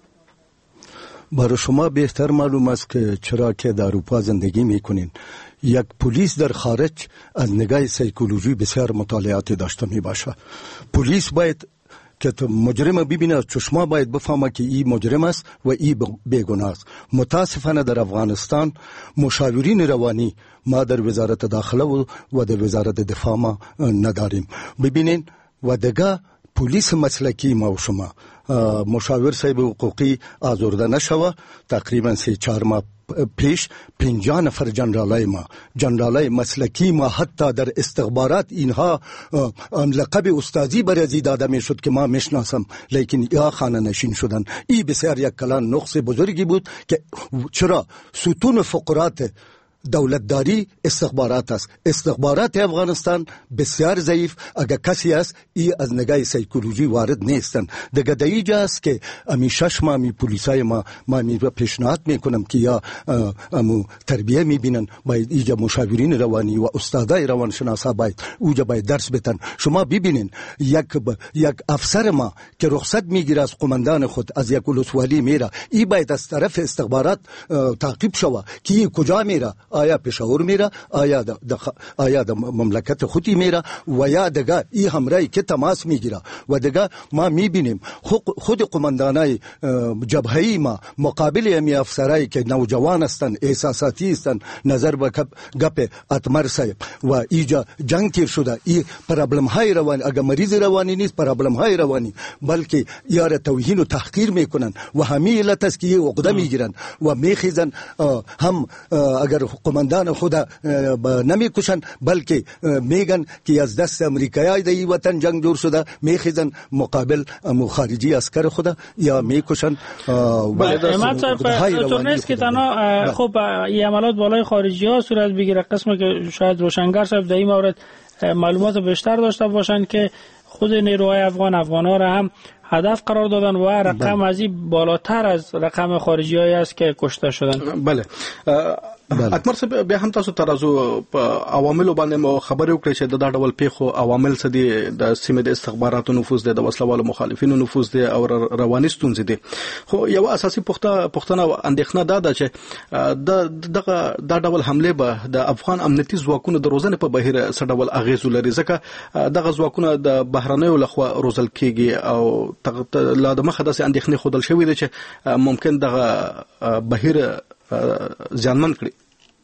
برای شما بهتر معلوم است که چرا که در اروپا زندگی میکنین یک پلیس در خارج از نگاه سایکولوژی بسیار مطالعاتی داشته می باشه. پلیس باید که تو مجرم ببینه چشما باید بفهمه که این مجرم است و این بیگناه است. متاسفانه در افغانستان مشاورین روانی ما در وزارت داخله و در وزارت دفاع ما نداریم. ببینین و دیگه پلیس مسلکی ما و شما مشاور صاحب حقوقی آزرده نشوه. تقریبا 3-4 ماه پیش 50 نفر جنرالای مسلکی ما حتی در استخبارات اینها لقب استادی برای داده می شد که ما میشناسم، لیکن یا خانه نشین شدن. این بسیار یک کلان نقص بزرگی بود که چرا ستون فقرات دولتداری استخبارات است. استخبارات افغانستان بسیار ضعیف. اگر کسی است ای از نگاه سایکولوژی وارد نیستن. دیگه دیجا است که امی 6 ماه می پلیسای ما می پیشنهاد میکنم که یا امو تربیه میبینن، باید ایجا مشاورین روانی و استادای روانشناسا باید درس بتن. شما ببینین یک افسر ما که رخصت میگیره از قماندان خود، از یک ولسوالی میره، ای باید از طرف استخبارات تعقیب شوه که ای کجا میره، آیا پشاور میره، آیا د مملکت خودی میره و یا دگه ای همراهی که تماس میگیره. و دگه ما میبینیم خود قماندانای جبهه‌ای ما مقابل امی افسرایی که نوجوان هستند، احساساتی هستند، نظر به گپ اتمر صاحب و ایجا جنگ تیر شده. ای پرابلم های روانی، اگر مریض روانی نیست پرابلم های روانی، بلکه یار توهین و تحقیر میکنن و همین علت است که عقده میگیرن و میخیزن. هم اگر قماندان خدا نمیکشن بلکه میگن که از دست امریکایی در وطن جنگ جور شده، میخیزن مقابل خارجی عسکر خدا یا میکشن. احمد صاحب تو نیست که تنها خب این عملات بالای خارجی ها صورت بگیره، قسم که شاید روشنگر صاحب در این مورد معلومات بیشتر داشته باشن که خود نیروهای افغان ها را هم هدف قرار دادن و رقم از این بالاتر از رقم خارجی هایی است که کشته شدن. بله اکمر صاحب بیا هم تاسو ترازو عوامل باندې خبرې وکړې چې د ډول پیښو عوامل څه دي، د سیمې د استخباراتو نفوذ دی، د وسلوالو مخالفینو نفوذ دی او رواني ستونزې دي. خو یو اساسي پوښتنه او اندېښنه ده چې د ډول حمله به د افغان امنیتي ځواکونو د روزنې په بهیر څه ډول اغیز لري، ځکه دغه ځواکونه د بهرنیو لخوا روزل کیږي او لا د مخه داسې اندېښنې ښودل شوې دي چې ممکن دغه بهیر زیانمن کړي.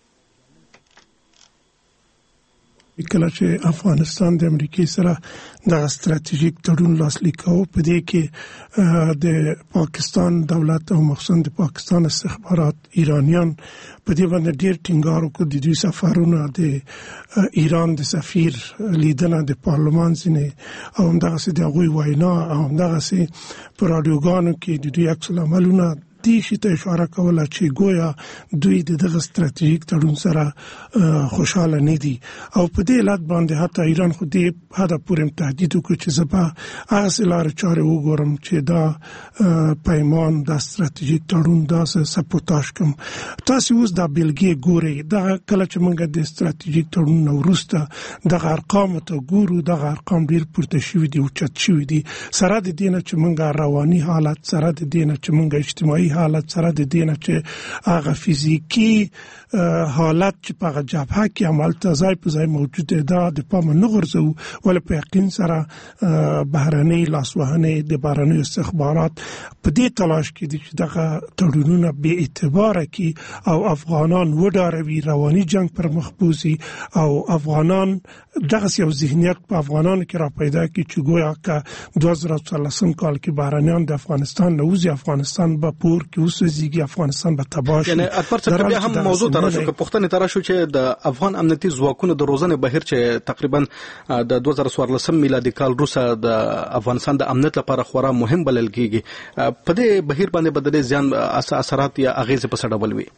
کله چې افغانستان د امریکای سره د ستراتیژیک تړون لاسلیک کاوه، په دې کې د پاکستان دولت او مخصوصا د پاکستان استخبارات ایرانیان په دې باندې ډیر ټینګار وکړ. د دوی سفرونه د ایران د سفیر لیدنه د پارلمان ځینې او همدغسې د هغوی وینا او همدغسې په راډیوګانو کې د دوی عکس العملونه دې شي ته اشاره کوله چې گویا دوی دغه ستراتیژیک تړون سره خوشاله نه دي او په دې علت باندې حتی ایران خو دې حد پورې تهدید وکړ چې زه به هغسې لارې چارې وګورم چې دا پیمان دا ستراتیژیک تړون داسې سپوتاژ کړم. تاسې اوس دا بیلګې ګورئ، دغه کله چې موږ د ستراتیژیک تړون نه وروسته دغه ارقامو ته ګورو، دغه ارقام ډېر پورته شوي دي، اوچت شوي دي، سره د دې نه چې موږ رواني حالت، سره د دې نه چې موږ اجتماعي حالت، سره د دې نه چې هغه فزیکي حالت چې په هغه جبهه کې همالته ځای په ځای موجود دی دا د پامه نه غورځوو، ولې په یقین سره بهرنۍ لاسوهنې د بهرنیو استخبارات په دې تلاش کې دي چې دغه تړونونه بې اعتباره کړي او افغانان وډاروي، رواني جنگ پر مخ بوځي او افغانان دغسې یو ذهنیت په افغانانو کې را پیدا کړي چې گویا که 2014 کال کې بهرنیان د افغانستان نه وځي، افغانستان به پور کې وسوځيږي، افغانستان به تباه شي. یعنی اکبر صاحب بیا هم موضوع تر شو که پښتنې تر شو چې د افغان امنیتي ځواکونو د روزنې بهیر چې تقریبا د 2014 میلادي کال وروسته د افغانستان د امنیت لپاره خورا مهم بلل کیږي، په دې بهیر باندې بدلې ځان اثرات یا اغیز په څه ډول وي؟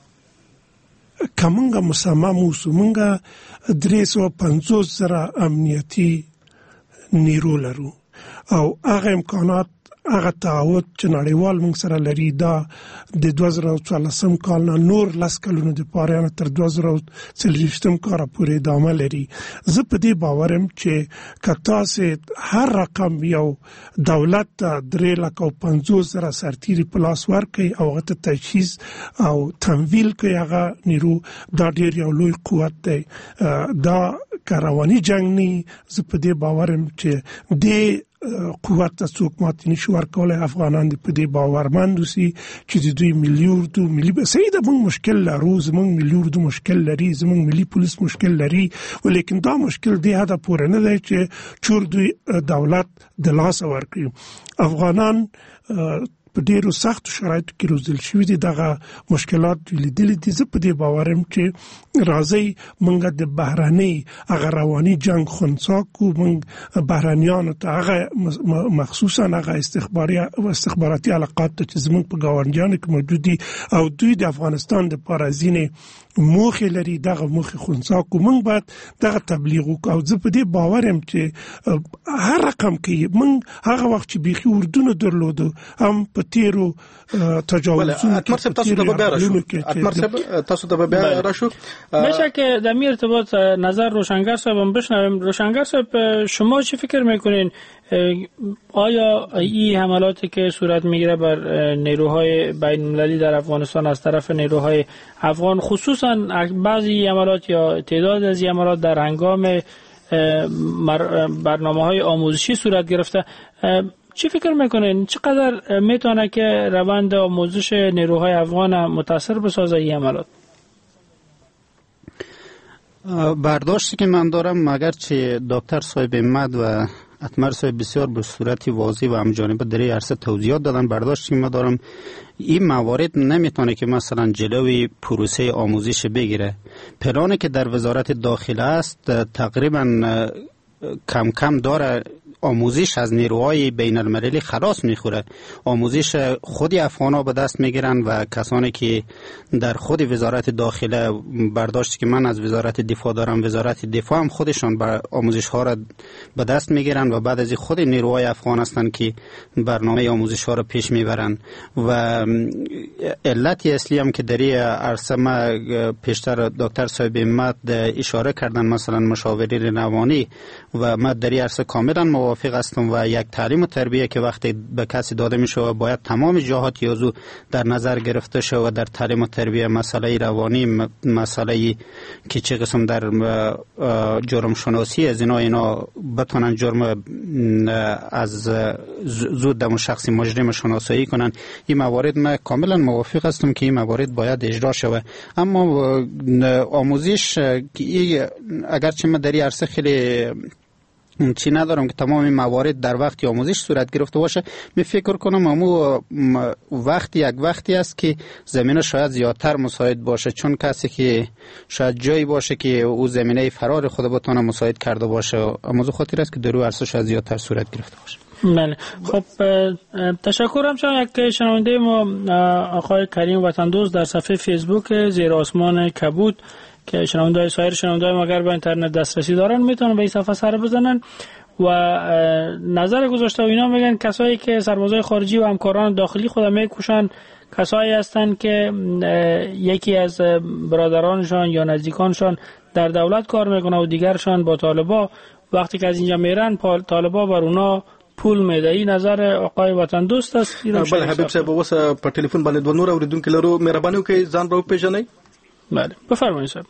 کومه مصمم اوسو موږ 350,000 امنیتي نیرو لرو او هغه امکانات، هغه تعهد چې نړیوال موږ سره لري دا د 2014 کال نه نور 10 کلونو د پاره تر 2040 کال پورې ادامه لري. زه په دې باورم چې کتا سه هر رقم یو دولت 350,000 سرتیري پلاس ورکي او هغه تجهیز او تمویل کوي، هغه نیرو دا ډیر یو لوی قوت دی. دا کاروانی جنگ نه، زه په دې باورم چې د قوت ته څوک ماتې نشي ورکولی. افغانان د په دې باورمند اوسي چې د دوی ملي اردو ملي صحیح ده، موږ مشکل لرو، زموږ ملي اردو مشکل لري، زموږ ملي پولیس مشکل لري، ولیکن دا مشکل دې حده پورې نه دی چې چور دوی دولت د لاسه ورکړي. افغانان په ډیرو سختو شرایطو کې روزل شوي دي، دغه مشکلات لیدلي دي. زه په دې باورم چې راځي موږ د بهرنۍ هغه رواني جنگ خنثی کو، موږ بهرنیانو ته هغه مخصوصا هغه استخباراتي علاقات ته چې زموږ په ګاونډیانو کې موجود دي او دوی د افغانستان د لپاره ځینې موخې لري، دغه موخې خنثی کو، موږ باید دغه تبلیغ وکړو. او زه په دې باورم چې هر رقم کې موږ هغه وخت چې بیخي اردو درلودو هم په تیرو تجاوزونو اتمر صاحب تاسو ته بیا راشو. بشه در می ارتباط نظر روشنگر صاحب هم بشنویم. روشنگر صاحب شما چی فکر میکنین؟ آیا این حملاتی که صورت میگیره بر نیروهای بین المللی در افغانستان از طرف نیروهای افغان، خصوصا بعضی حملات یا تعداد از حملات در هنگام برنامه‌های آموزشی صورت گرفته، چی فکر میکنین چقدر میتونه که روند آموزش نیروهای افغان متاثر بسازه این عملات؟ برداشتی که من دارم، اگرچه دکتر صاحب احمد و اتمر صاحب بسیار به صورت واضح و همجانبه در این عرصه توضیحات دادن، برداشتی که من دارم این موارد نمیتونه که مثلا جلوی پروسه آموزش بگیره. پلانی که در وزارت داخله است تقریبا کم کم داره آموزش از نیروهای بین المللی خلاص میخوره. آموزش خودی افغانا به دست میگیرن و کسانی که در خود وزارت داخله، برداشتی که من از وزارت دفاع دارم، وزارت دفاع هم خودشان آموزش ها را به دست میگیرن و بعد از خود نیروهای افغان هستند که برنامه آموزش ها را پیش میبرن. و علت اصلی هم که در این عرصه ما پیشتر دکتر صاحب احمد اشاره کردن، مثلا مشاوره روانی، و ما در این عرصه کاملا موافق هستم و یک تعلیم و تربیه که وقتی به کسی داده میشه و باید تمام جهات یازو در نظر گرفته شود و در تعلیم و تربیه مسئله روانی، مسئله که چه قسم در جرم شناسی از اینا بتونن جرم از زود دم شخص مجرم شناسایی کنن، این موارد ما کاملا موافق هستم که این موارد باید اجرا شود. اما آموزش اگرچه ما در این عرصه خیلی چی ندارم که تمام موارد در وقتی آموزش صورت گرفته باشه، می فکر کنم امو وقتی است که زمینه شاید زیادتر مساعد باشه، چون کسی که شاید جایی باشه که او زمینه فرار خود بتونه مساعد کرده باشه، اما خاطر است که در اون عرصه شاید زیادتر صورت گرفته باشه. بله، خب تشکرم. چون یک شنونده ما آقای کریم وطن دوست در صفحه فیسبوک زیر آسمان کبود که شنونده‌های سایر شنونده‌های ما اگر به اینترنت دسترسی دارن میتونن به این صفحه سر بزنن و نظر گذاشته و اینا میگن کسایی که سربازای خارجی و همکاران داخلی خود میکشن کسایی هستن که یکی از برادرانشان یا نزدیکانشان در دولت کار میکنه و دیگرشان با طالبا، وقتی که از اینجا میرن طالبا بر اونا پول میده. این نظر آقای وطن دوست است. بله حبیب صاحب، واسه په ټلیفون باندې د نور اوریدونکو لرو، مهرباني وکړئ ځان راو پیژنئ. بله بفرمایید صاحب.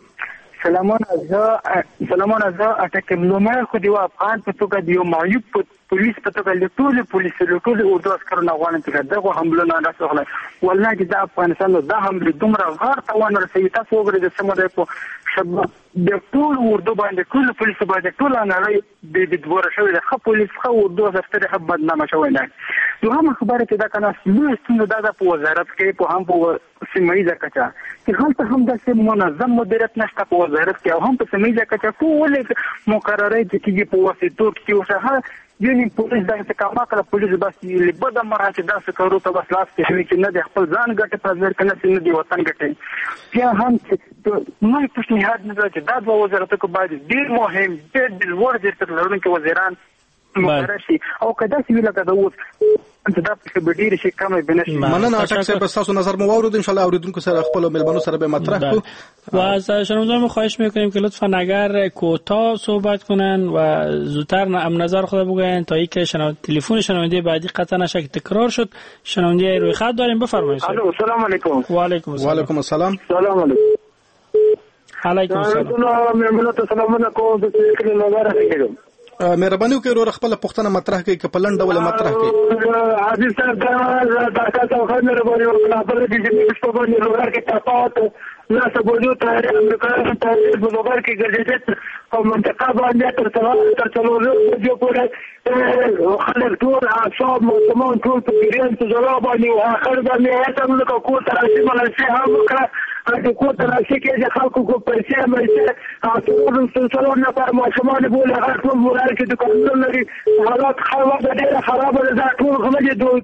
سلامونه. زه اټک ملومه خو دی افغان په توګه دی معیوب پولیس په توګه له ټول اردو عسکرو غواړم چې دغه حمله نه رسوله. والله چې د افغانستان د حمله دومره غار توان رسوي، تاسو وګورئ د سمره په شباب د ټول اردو باندې ټول پولیس باندې ټول نړۍ د دوره شوی د خپ پولیس خو اردو عسکر هم بدنامه شوی نه. نو هم خبره چې دا کنه نو ستنه د وزارت کې په هم په سیمایي ځکه چې هلته هم د منظم مدیریت نشته په وزارت کې، او هم په سیمایي ځکه چې ټول مقررات چې په واسطو کې وشه یعنی پولیس د استقامت کړ، پولیس بس لبد مرحله چې داسې کارو ته بس لاس کې نه د خپل ځان ګټه پرځر کنه نه دی وطن ګټه. بیا هم نو پیشنهاد نه چې دا د وزارت کو باید ډیر مهم د ورځ تر لرونکو وزیران مقررشي او کدا چې ویل کده اوس دا په ډیر شي کمه بنشي. مننه اټک صاحب، تاسو نظر مو واورید، ان شاء الله اوریدونکو سره خپل ملمنو سره به مطرح کو و از شنوندگان خواهش میکنیم که لطفا اگر کوتاه صحبت کنن و زودتر نظر خود بگوین تا اینکه تلفن شنونده بعدی قطع نشه که تکرار شد. شنونده روی خط داریم، بفرمایید. الو، سلام علیکم. و علیکم السلام. و علیکم السلام. سلام علیکم. علیکم السلام. مهمونو ته سلامونه کوم، د کلی نظر هیګم. مهرباني وکړئ ورو خپل پوښتنه مطرح کړئ که په لنډ ډول مطرح کړئ. عزیز صاحب دا تاسو خو مهرباني وکړئ په دې چې په باندې لوګر کې تفاوت نه سبوجو ته امریکا ته په لوګر کې ګرځېدل او منطقه باندې تر څلور جو پورې خلک ټول اعصاب مسلمان ټول په ګریان ته جواب باندې او اخر باندې هڅه موږ کو ته راشي ملشه هم وکړه چې کو ته راشي کې خلکو کو پیسې مې څلور نفر ماشومان بوله هغه ټول مولای کې د کوم لري حالات ډېر خراب ده ټول خلک دوی.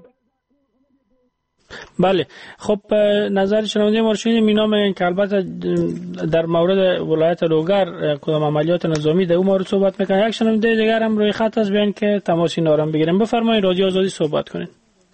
بله خب نظر شنونده ما رو شنیدیم. مینا میگن که البته در مورد ولایت لوگر کدام عملیات نظامی در اون مورد صحبت میکنن. یک شنونده دیگر هم روی خط هست بیان که تماس اینا رو بگیریم. بفرمایید رادیو آزادی صحبت کنید.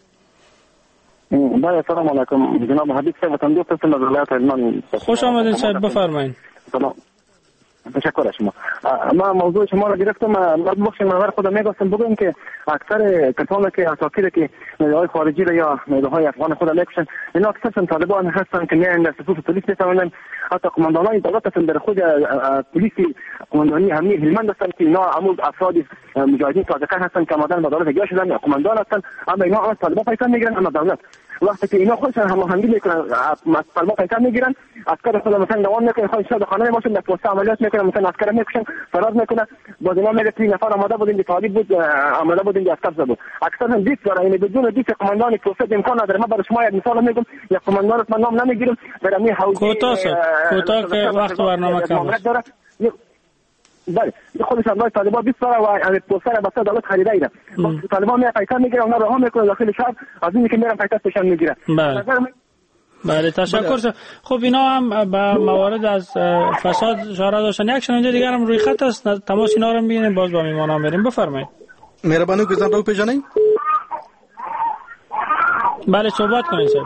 بله سلام علیکم جناب حبیب صاحب تندوست هستم از ولایت هلمند. خوش آمدید صاحب بفرمایید. سلام تشکر از شما. ما موضوع شما را گرفتم. بخش نظر خودم میگفتم بگویم که اکثر کسانی که اساطیر که نیروهای خارجی را یا نیروهای افغان خود میکشن اینا اکثرا طالبان هستن که میان در صفوف پلیس میتوانن. حتی قماندانان دولت هستن در خود پلیس قماندانی امنیت هلمند هستن که اینا عمود افراد مجاهدین تازه‌کار هستن که آمدن به دولت اجرا شدن قماندان هستن، اما اینا از طالبان پیسه میگیرن. اما دولت وقتی که اینا خودشون هماهنگی میکنن از طالبان پیسه میگیرن، عسکر خود مثلا دوام میکنن، خودش شب خانه باشن در پست عملیات میکنن، مثلا عسکر میکشن فرار میکنن. باز اینا میگه 3 نفر آمده بودن که طالب بود آمده بودن عسکر زدن. اکثرا دیس داره، یعنی بدون دیس قماندان پست امکان نداره. ما برای شما یک مثال میگم، یک قماندان من نام نمیگیرم در همین حوزه کوتاه که وقت برنامه کم است. بله خودش هم طالبان 20 سال و از پوستر بسته دولت خریده اینا. طالبان میاد پیسه میگیره، اونا راه میکنه داخل شهر، از این که میرن پیسه پوشن میگیره. بله تشکر. خب اینا هم به موارد از فساد اشاره داشتن. یک شنونده دیگر هم روی خط است، تماس اینا رو میگیریم باز با میمانا میریم. بفرمایید. مهربانی که زن رو بپیژنید. بله صحبت کنید صاحب.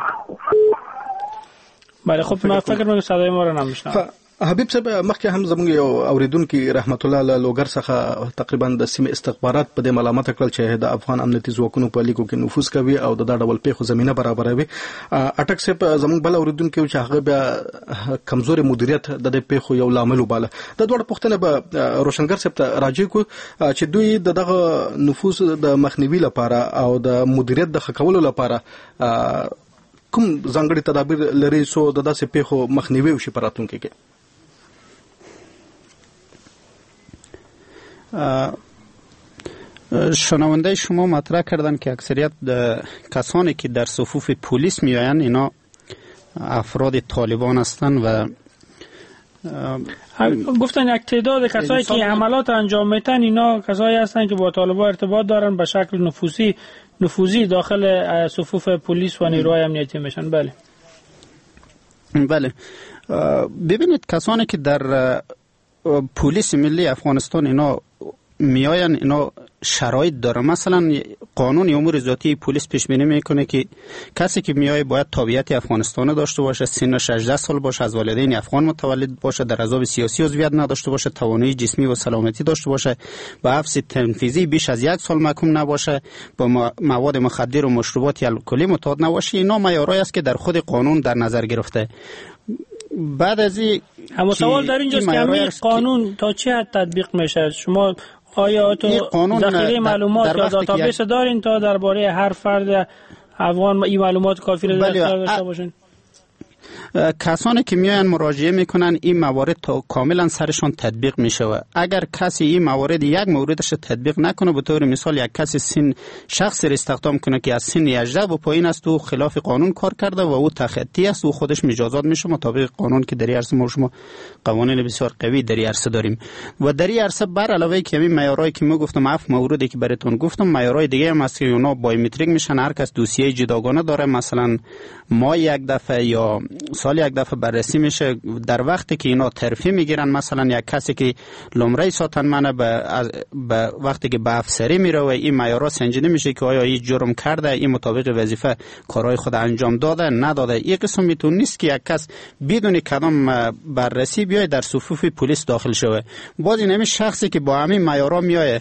بله خب من فکر می‌کنم صدای ما رو نمیشنوه. حبیب صاحب مخکې هم زموږ یو اوریدونکو رحمت الله له لوګر څخه تقریبا د سیمې استخبارات په دې ملامت کړل چې د افغان امنیتي ځواکونو په لیکو کې نفوذ کوي او د ډول پیښو زمينه برابروي. اټک صاحب زموږ بل اوریدونکو چې هغه بیا کمزوري مدیریت د دې پیښو یو لامل وباله. د دوه پوښتنه به روشنګر صاحب ته راځي کو چې دوی دغه نفوذ د مخنیوي لپاره او د مدیریت د خکولو لپاره کوم ځانګړي تدابیر لري سو د داسې پیښو مخنیوي وشي په راتلونکي کې؟ شنونده شما مطرح کردن که اکثریت کسانی که در صفوف پلیس میآیند اینا افراد طالبان هستند و گفتن یک تعداد کسایی که عملات انجام میتن اینا کسایی هستند که با طالبان ارتباط دارن به شکل نفوذی داخل صفوف پلیس و نیروهای امنیتی میشن. بله بله ببینید کسانی که در پلیس ملی افغانستان اینا میاین اینا شرایط داره. مثلا قانون امور ذاتی پلیس پیش بینی میکنه که کسی که میای باید تابعیت افغانستانی داشته باشه، سنش 18 سال باشه، از والدین افغان متولد باشه، در عذاب سیاسی عضویت نداشته باشه، توانایی جسمی و سلامتی داشته باشه، با حبس تنفیذی بیش از 1 سال محکوم نباشه، با مواد مخدر و مشروبات الکلی معتاد نباشه. اینا معیارایی است که در خود قانون در نظر گرفته. بعد از این اما سوال در اینجاست که همین قانون تا چه حد تطبیق میشه؟ شما آیا تو ذخیره معلومات یا دیتابیس دارین تا درباره هر فرد افغان این معلومات کافی را داشته باشین؟ کسانی که میاین مراجعه میکنن این موارد تا کاملا سرشان تطبیق میشه. اگر کسی این موارد یک موردش تطبیق نکنه، به طور مثال یک کسی شخصی را استخدام کنه که از سن 18 و پایین است و خلاف قانون کار کرده و او تخطی است و خودش مجازات میشه مطابق قانون که در عرصه ما شما قوانین بسیار قوی در عرصه داریم. و در عرصه بر علاوه که همین معیارایی که ما گفتم 7 موردی که براتون گفتم، معیارای دیگه هم هست که اونا بایومتریک میشن. هر کس دوسیه جداگانه داره، مثلا ما یک دفعه یا سال یک دفعه بررسی میشه. در وقتی که اینا ترفیع میگیرن، مثلا یک کسی که لمره ساتنمنه به وقتی که به افسری میره و این معیارا سنجیده میشه که آیا این جرم کرده، این مطابق وظیفه کارهای خود انجام داده نداده. این قسم میتون نیست که یک کس بدون کدام بررسی بیای در صفوف پلیس داخل شوه. باز این همین شخصی که با همین معیارا میایه،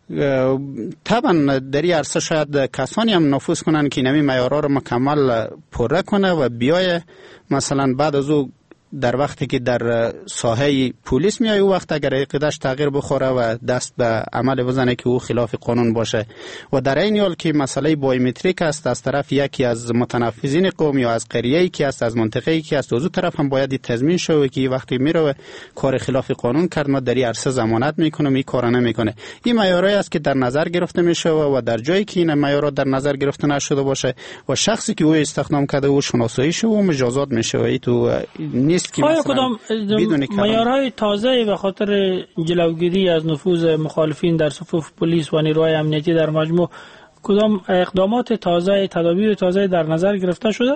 طبعا در این عرصه شاید کسانی هم نفوذ کنن که نمی معیارها رو مکمل پوره کنه و بیای مثلا بعد از او در وقتی که در ساحه پلیس میای او وقت اگر عقیده‌اش تغییر بخوره و دست به عمل بزنه که او خلاف قانون باشه و در این حال که مسئله بایومتریک است از طرف یکی از متنفذین قوم یا از قریه‌ای که است از منطقه‌ای که است از اون طرف هم باید تضمین شود که وقتی میره کار خلاف قانون کرد ما در این عرصه ضمانت میکنیم این کار نمیکنه. این معیارایی است که در نظر گرفته میشه و در جایی که این معیارات در نظر گرفته نشده باشه و شخصی که او استخدام کرده او شناسایی شه و مجازات میشه و این تو نیست که آیا کدام معیارهای تازه به خاطر جلوگیری از نفوذ مخالفین در صفوف پلیس و نیروهای امنیتی در مجموع کدام اقدامات تازه تدابیر تازه در نظر گرفته شده؟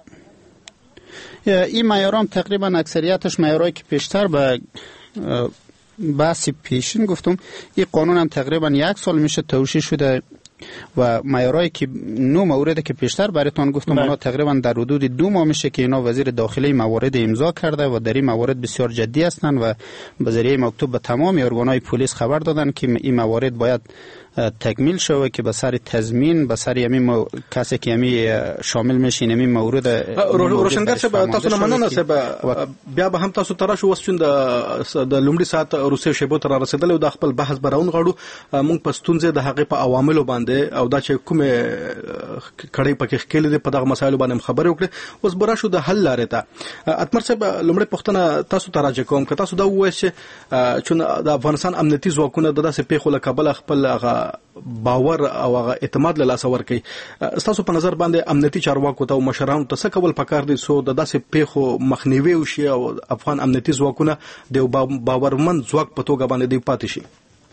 این معیارام تقریبا اکثریتش معیارایی که پیشتر به بحث پیشین گفتم این قانون هم تقریبا 1 سال میشه توشیح شده و معیارایی که 9 موردی که پیشتر براتون گفتم اونا تقریبا در حدود 2 ماه میشه که اینا وزیر داخلی موارد امضا کرده و در این موارد بسیار جدی هستند و به ذریعه مکتوب به تمام ارگانهای پلیس خبر دادن که این موارد باید تکمیل شوه که به سر تضمین به سر همین کسی که همین شامل میشین همین مورد روشنگر صاحب تاسو نه مننه صاحب بیا به هم تاسو تراشو وسچون د لومړي سات روسي شیبو تر رسیدل او د خپل بحث براون غړو مونږ پښتونځ د حق په عواملو باندې او دا چې کومه کړي پکې خېل دي په دغه مسایلو باندې خبرې وکړي اوس برا شو د حل لارې ته اتمر صاحب لومړی پښتنه تاسو تراجه کوم که تاسو دا وایئ چې د افغانستان امنیتي ځواکونه د داسې پیښو له کابل خپل باور او اعتماد له لاسه ورکي تاسو په نظر باندې امنیتي چارواکو ته او مشرانو ته څه کول پکار دي سو د داسې پیښو مخنیوي وشي او افغان امنیتي ځواکونه د باورمند ځواک په توګه باندې دی پاتې شي.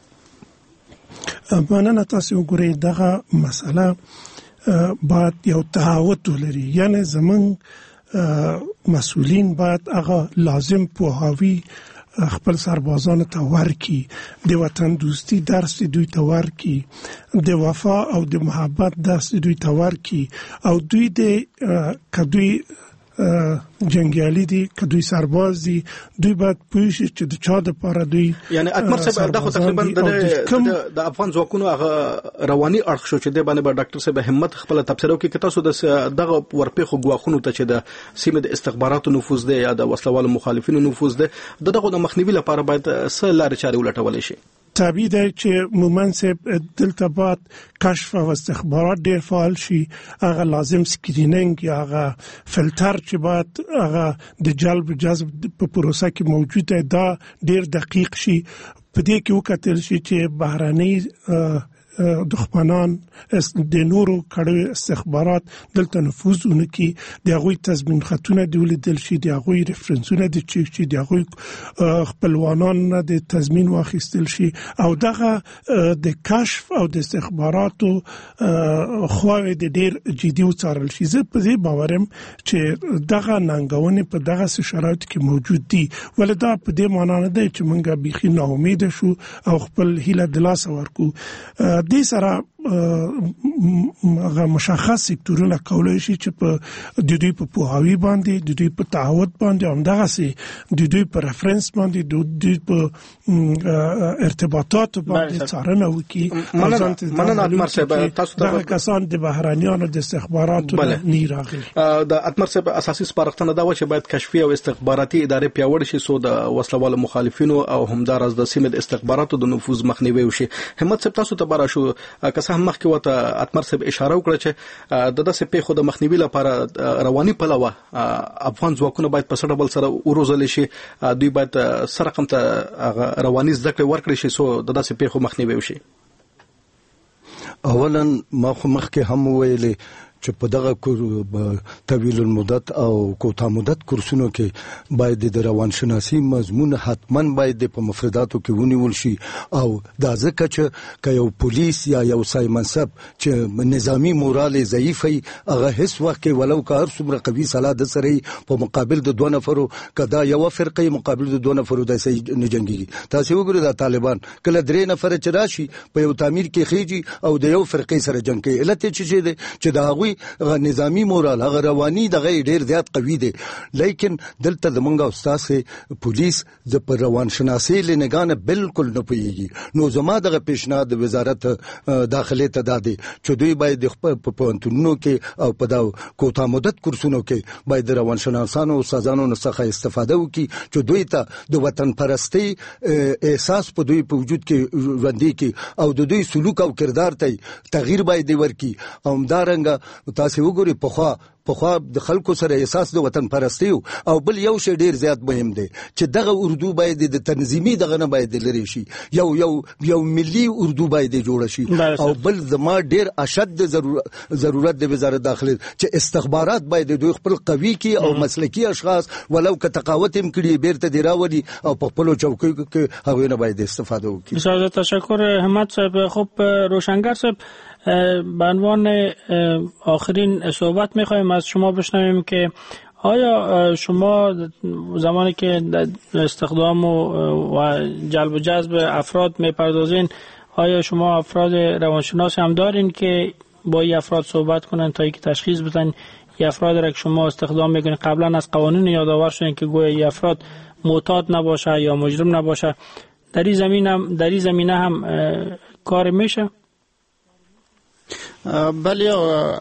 مننه تاسو وګورئ دغه مسله باید یو تعهد ولري یعنی زمون مسؤلین باید هغه لازم پوهاوی خپل سربازان ته ورکی د وطن دوستی درس دوی ته ورکی د وفا او د محبت درس دوی ته ورکی او دوی د کدوی جنگیالی دي کدوی سرباز دي دوی باید پوښي چې د چا د پاره دوی یعنی اتمر صاحب دغه تقریبا د افغان ځواکونو هغه رواني اړخ شو چې د باندې به ډاکټر صاحب همت خپل تفسیر وکړي که تاسو دغه ورپېخو غواخونو ته چې د سیمه د استخباراتو نفوذ دی یا د وسلوالو مخالفینو نفوذ دی دغه د مخنیوي لپاره باید څه لارې چارې ولټول شي. طبیعي دی چې مومنسب دلته بعد کشف او استخبارات ډیر فعال شي هغه لازم سکرینینګ یا هغه فلټر چې بعد هغه د جلب جذب په پروسه کې موجود دی دا ډیر دقیق شي په دې کې وکتل شي چې بهراني دښمنان د نورو کړي استخبارات دلته نفوذ ونکي د هغوی تضمین خطونه د ولیدل شي د هغوی ریفرنسونه د چیک شي د هغوی خپلوانان د تضمین واخیستل شي او دغه د کشف او د استخباراتو خواوې د ډیر جدي وڅارل شي. زه په دې باورم چې دغه ننګونې په دغه شرایطو کې موجود دي ولې دا په دې معنی نه دی چې موږ بيخي ناامید شو او خپل هیله د لاس ورکو. دې سره مشخص سکتورونه کولای شي چې په د دوی په پوهاوی باندې د دوی په تعهد باندې همدغه سي د دوی په ریفرنس باندې د دوی په ارتباطات باندې څارنه وکړي. مننه اتمر صاحب تاسو ته کسان د بهرانيانو د استخباراتو نه راغلي د اتمر صاحب اساسي سپارښتنه دا و چې باید کشفي او استخباراتي ادارې پیاوړې شي سو د وسلوالو مخالفینو او همدارس د سیمه د استخباراتو د نفوذ مخنیوي وشي. همت صاحب تاسو ته بار شو که هم مخکې وته اتمر صاحب اشاره وکړه چې د داسې پیښو د مخنیوي لپاره رواني پلوه افغان ځواکونه باید په سړه بل سره وروزل شي دوی باید سره رقم ته رواني زده کړې ورکړي شي سو د داسې پیښو مخنیوي وشي. اولا ما خو مخکې هم ویلې چې په دغه طویل المدت او کوتاه مدت کورسونو کې باید د روانشناسي مضمون حتما باید په مفرداتو کې ونیول شي او دا ځکه چې یو پولیس یا یو سای منصب چې نظامی مورال ضعیف وي هغه هیڅ وخت کې ولو کار څومره قوي سلا د سره په مقابل د 2 نفرو کدا یو فرقه مقابل د 2 نفرو د سي نه جنگي. تاسو وګورئ د طالبان کله 3 نفر چې راشي په یو تعمیر کې خيږي او د یو فرقه سره جنگ کوي علت چې دا هغه دوی نظامی مورال هغه رواني دغه ډیر زیات قوي دي لیکن دلته زمونږ استاد پولیس د پر روان شناسي لنګانه بالکل نه پويږي. نو زما دغه پیشنهاد د وزارت داخله ته دادي چې دوی باید خپل په پوهنتونونو کې او په دا کوتا مدت کورسونو کې باید روان شناسانو او استادانو څخه استفاده وکړي چې دوی ته د وطن پرستی احساس په دوی په وجود کې ژوندۍ کې او د دوی سلوک او کردار ته تغییر باید ورکړي. او همدارنګه تاسو وګورئ په د خلکو سره احساس د وطن پرستی او بل یو شی ډیر زیات مهم دی چې دغه اردو باید د تنظیمي دغه نه باید لري شي یو ملي اردو باید جوړ شي. او بل زما ډیر اشد ضرورت د وزارت داخله چې استخبارات باید دوی خپل قوي کی او مسلکی اشخاص ولو که تقاوت هم کړي بیرته دی راوړي او په خپل چوکۍ کې هغه نه باید استفاده وکړي. بسیار تشکر احمد صاحب. خب روشنگر صاحب، به عنوان آخرین صحبت میخوایم از شما بشنویم که آیا شما زمانی که استخدام و جلب و جذب افراد میپردازین، آیا شما افراد روانشناس هم دارین که با این افراد صحبت کنن تا اینکه تشخیص بدن این افراد را که شما استخدام میکنین قبلا از قوانین یادآور شدن که گویا این افراد معتاد نباشه یا مجرم نباشه؟ در این زمینه هم کار میشه؟ بله،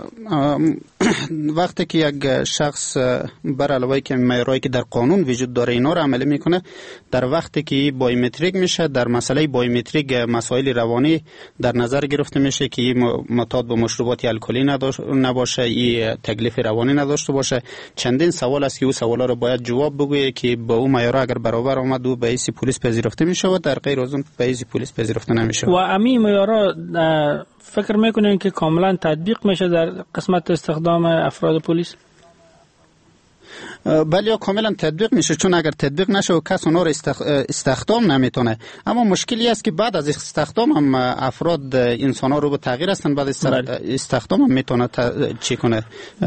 وقتی که یک شخص بر علاوه که معیارهایی که در قانون وجود داره اینا رو عملی میکنه، در وقتی که بایومتریک میشه، در مسئله بایومتریک مسائل روانی در نظر گرفته میشه که معتاد به مشروبات الکلی نباشه، این تکلیف روانی نداشته باشه. چندین سوال است که او سوالا رو باید جواب بگویه که با او معیارها اگر برابر آمد او به حیث پلیس پذیرفته میشه و در غیر از اون به حیث پلیس پذیرفته نمیشه. و همین معیارها فکر میکنین که کاملا تطبیق میشه در قسمت استخدام افراد پلیس؟ بله، کاملا تطبیق میشه، چون اگر تطبیق نشه و کس اونا رو استخدام نمیتونه. اما مشکلی است که بعد از استخدام هم افراد انسان ها رو به تغییر هستن، بعد استخدام هم میتونه چی کنه.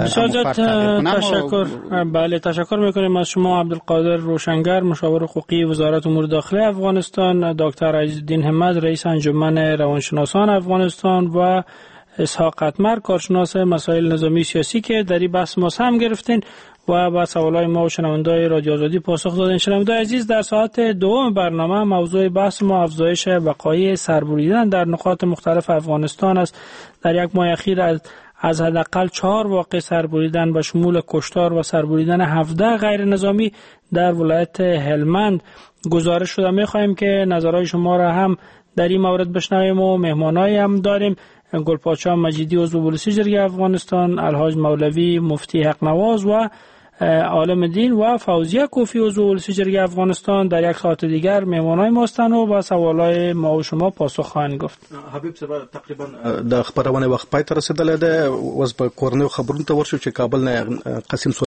تشکر. بله، تشکر میکنیم از شما عبدالقادر روشنگر، مشاور حقوقی وزارت امور داخله افغانستان، دکتر عزیزالدین همت، رئیس انجمن روانشناسان افغانستان و اسحاق قطمر، کارشناس مسائل نظامی سیاسی که در این بحث ما هم گرفتین و با سوالای ما و شنوندای رادیو آزادی پاسخ دادین. شنوندای عزیز، در ساعت دوم برنامه موضوع بحث ما افزایش وقایع سربریدن در نقاط مختلف افغانستان است. در یک ماه اخیر از حداقل 4 واقع سربریدن به شمول کشتار و سربریدن 17 غیر نظامی در ولایت هلمند گزارش شده. می‌خواهیم که نظرهای شما را هم در این مورد بشنویم و مهمانایی هم داریم. گلپاچا مجیدی عضو پلیس جرگه افغانستان، الحاج مولوی مفتی حق نواز و عالم دین و فوزیه کوفی عضو پلیس جرگه افغانستان در یک ساعت دیگر مهمانای ما هستند و با سوالای ما و شما پاسخ خواهند گفت. حبیب صاحب، تقریبا د خبرونه وخت پای ته رسیدلی ده. اوس په کورنیو خبرونو ته ورشو چې کابل نه قاسم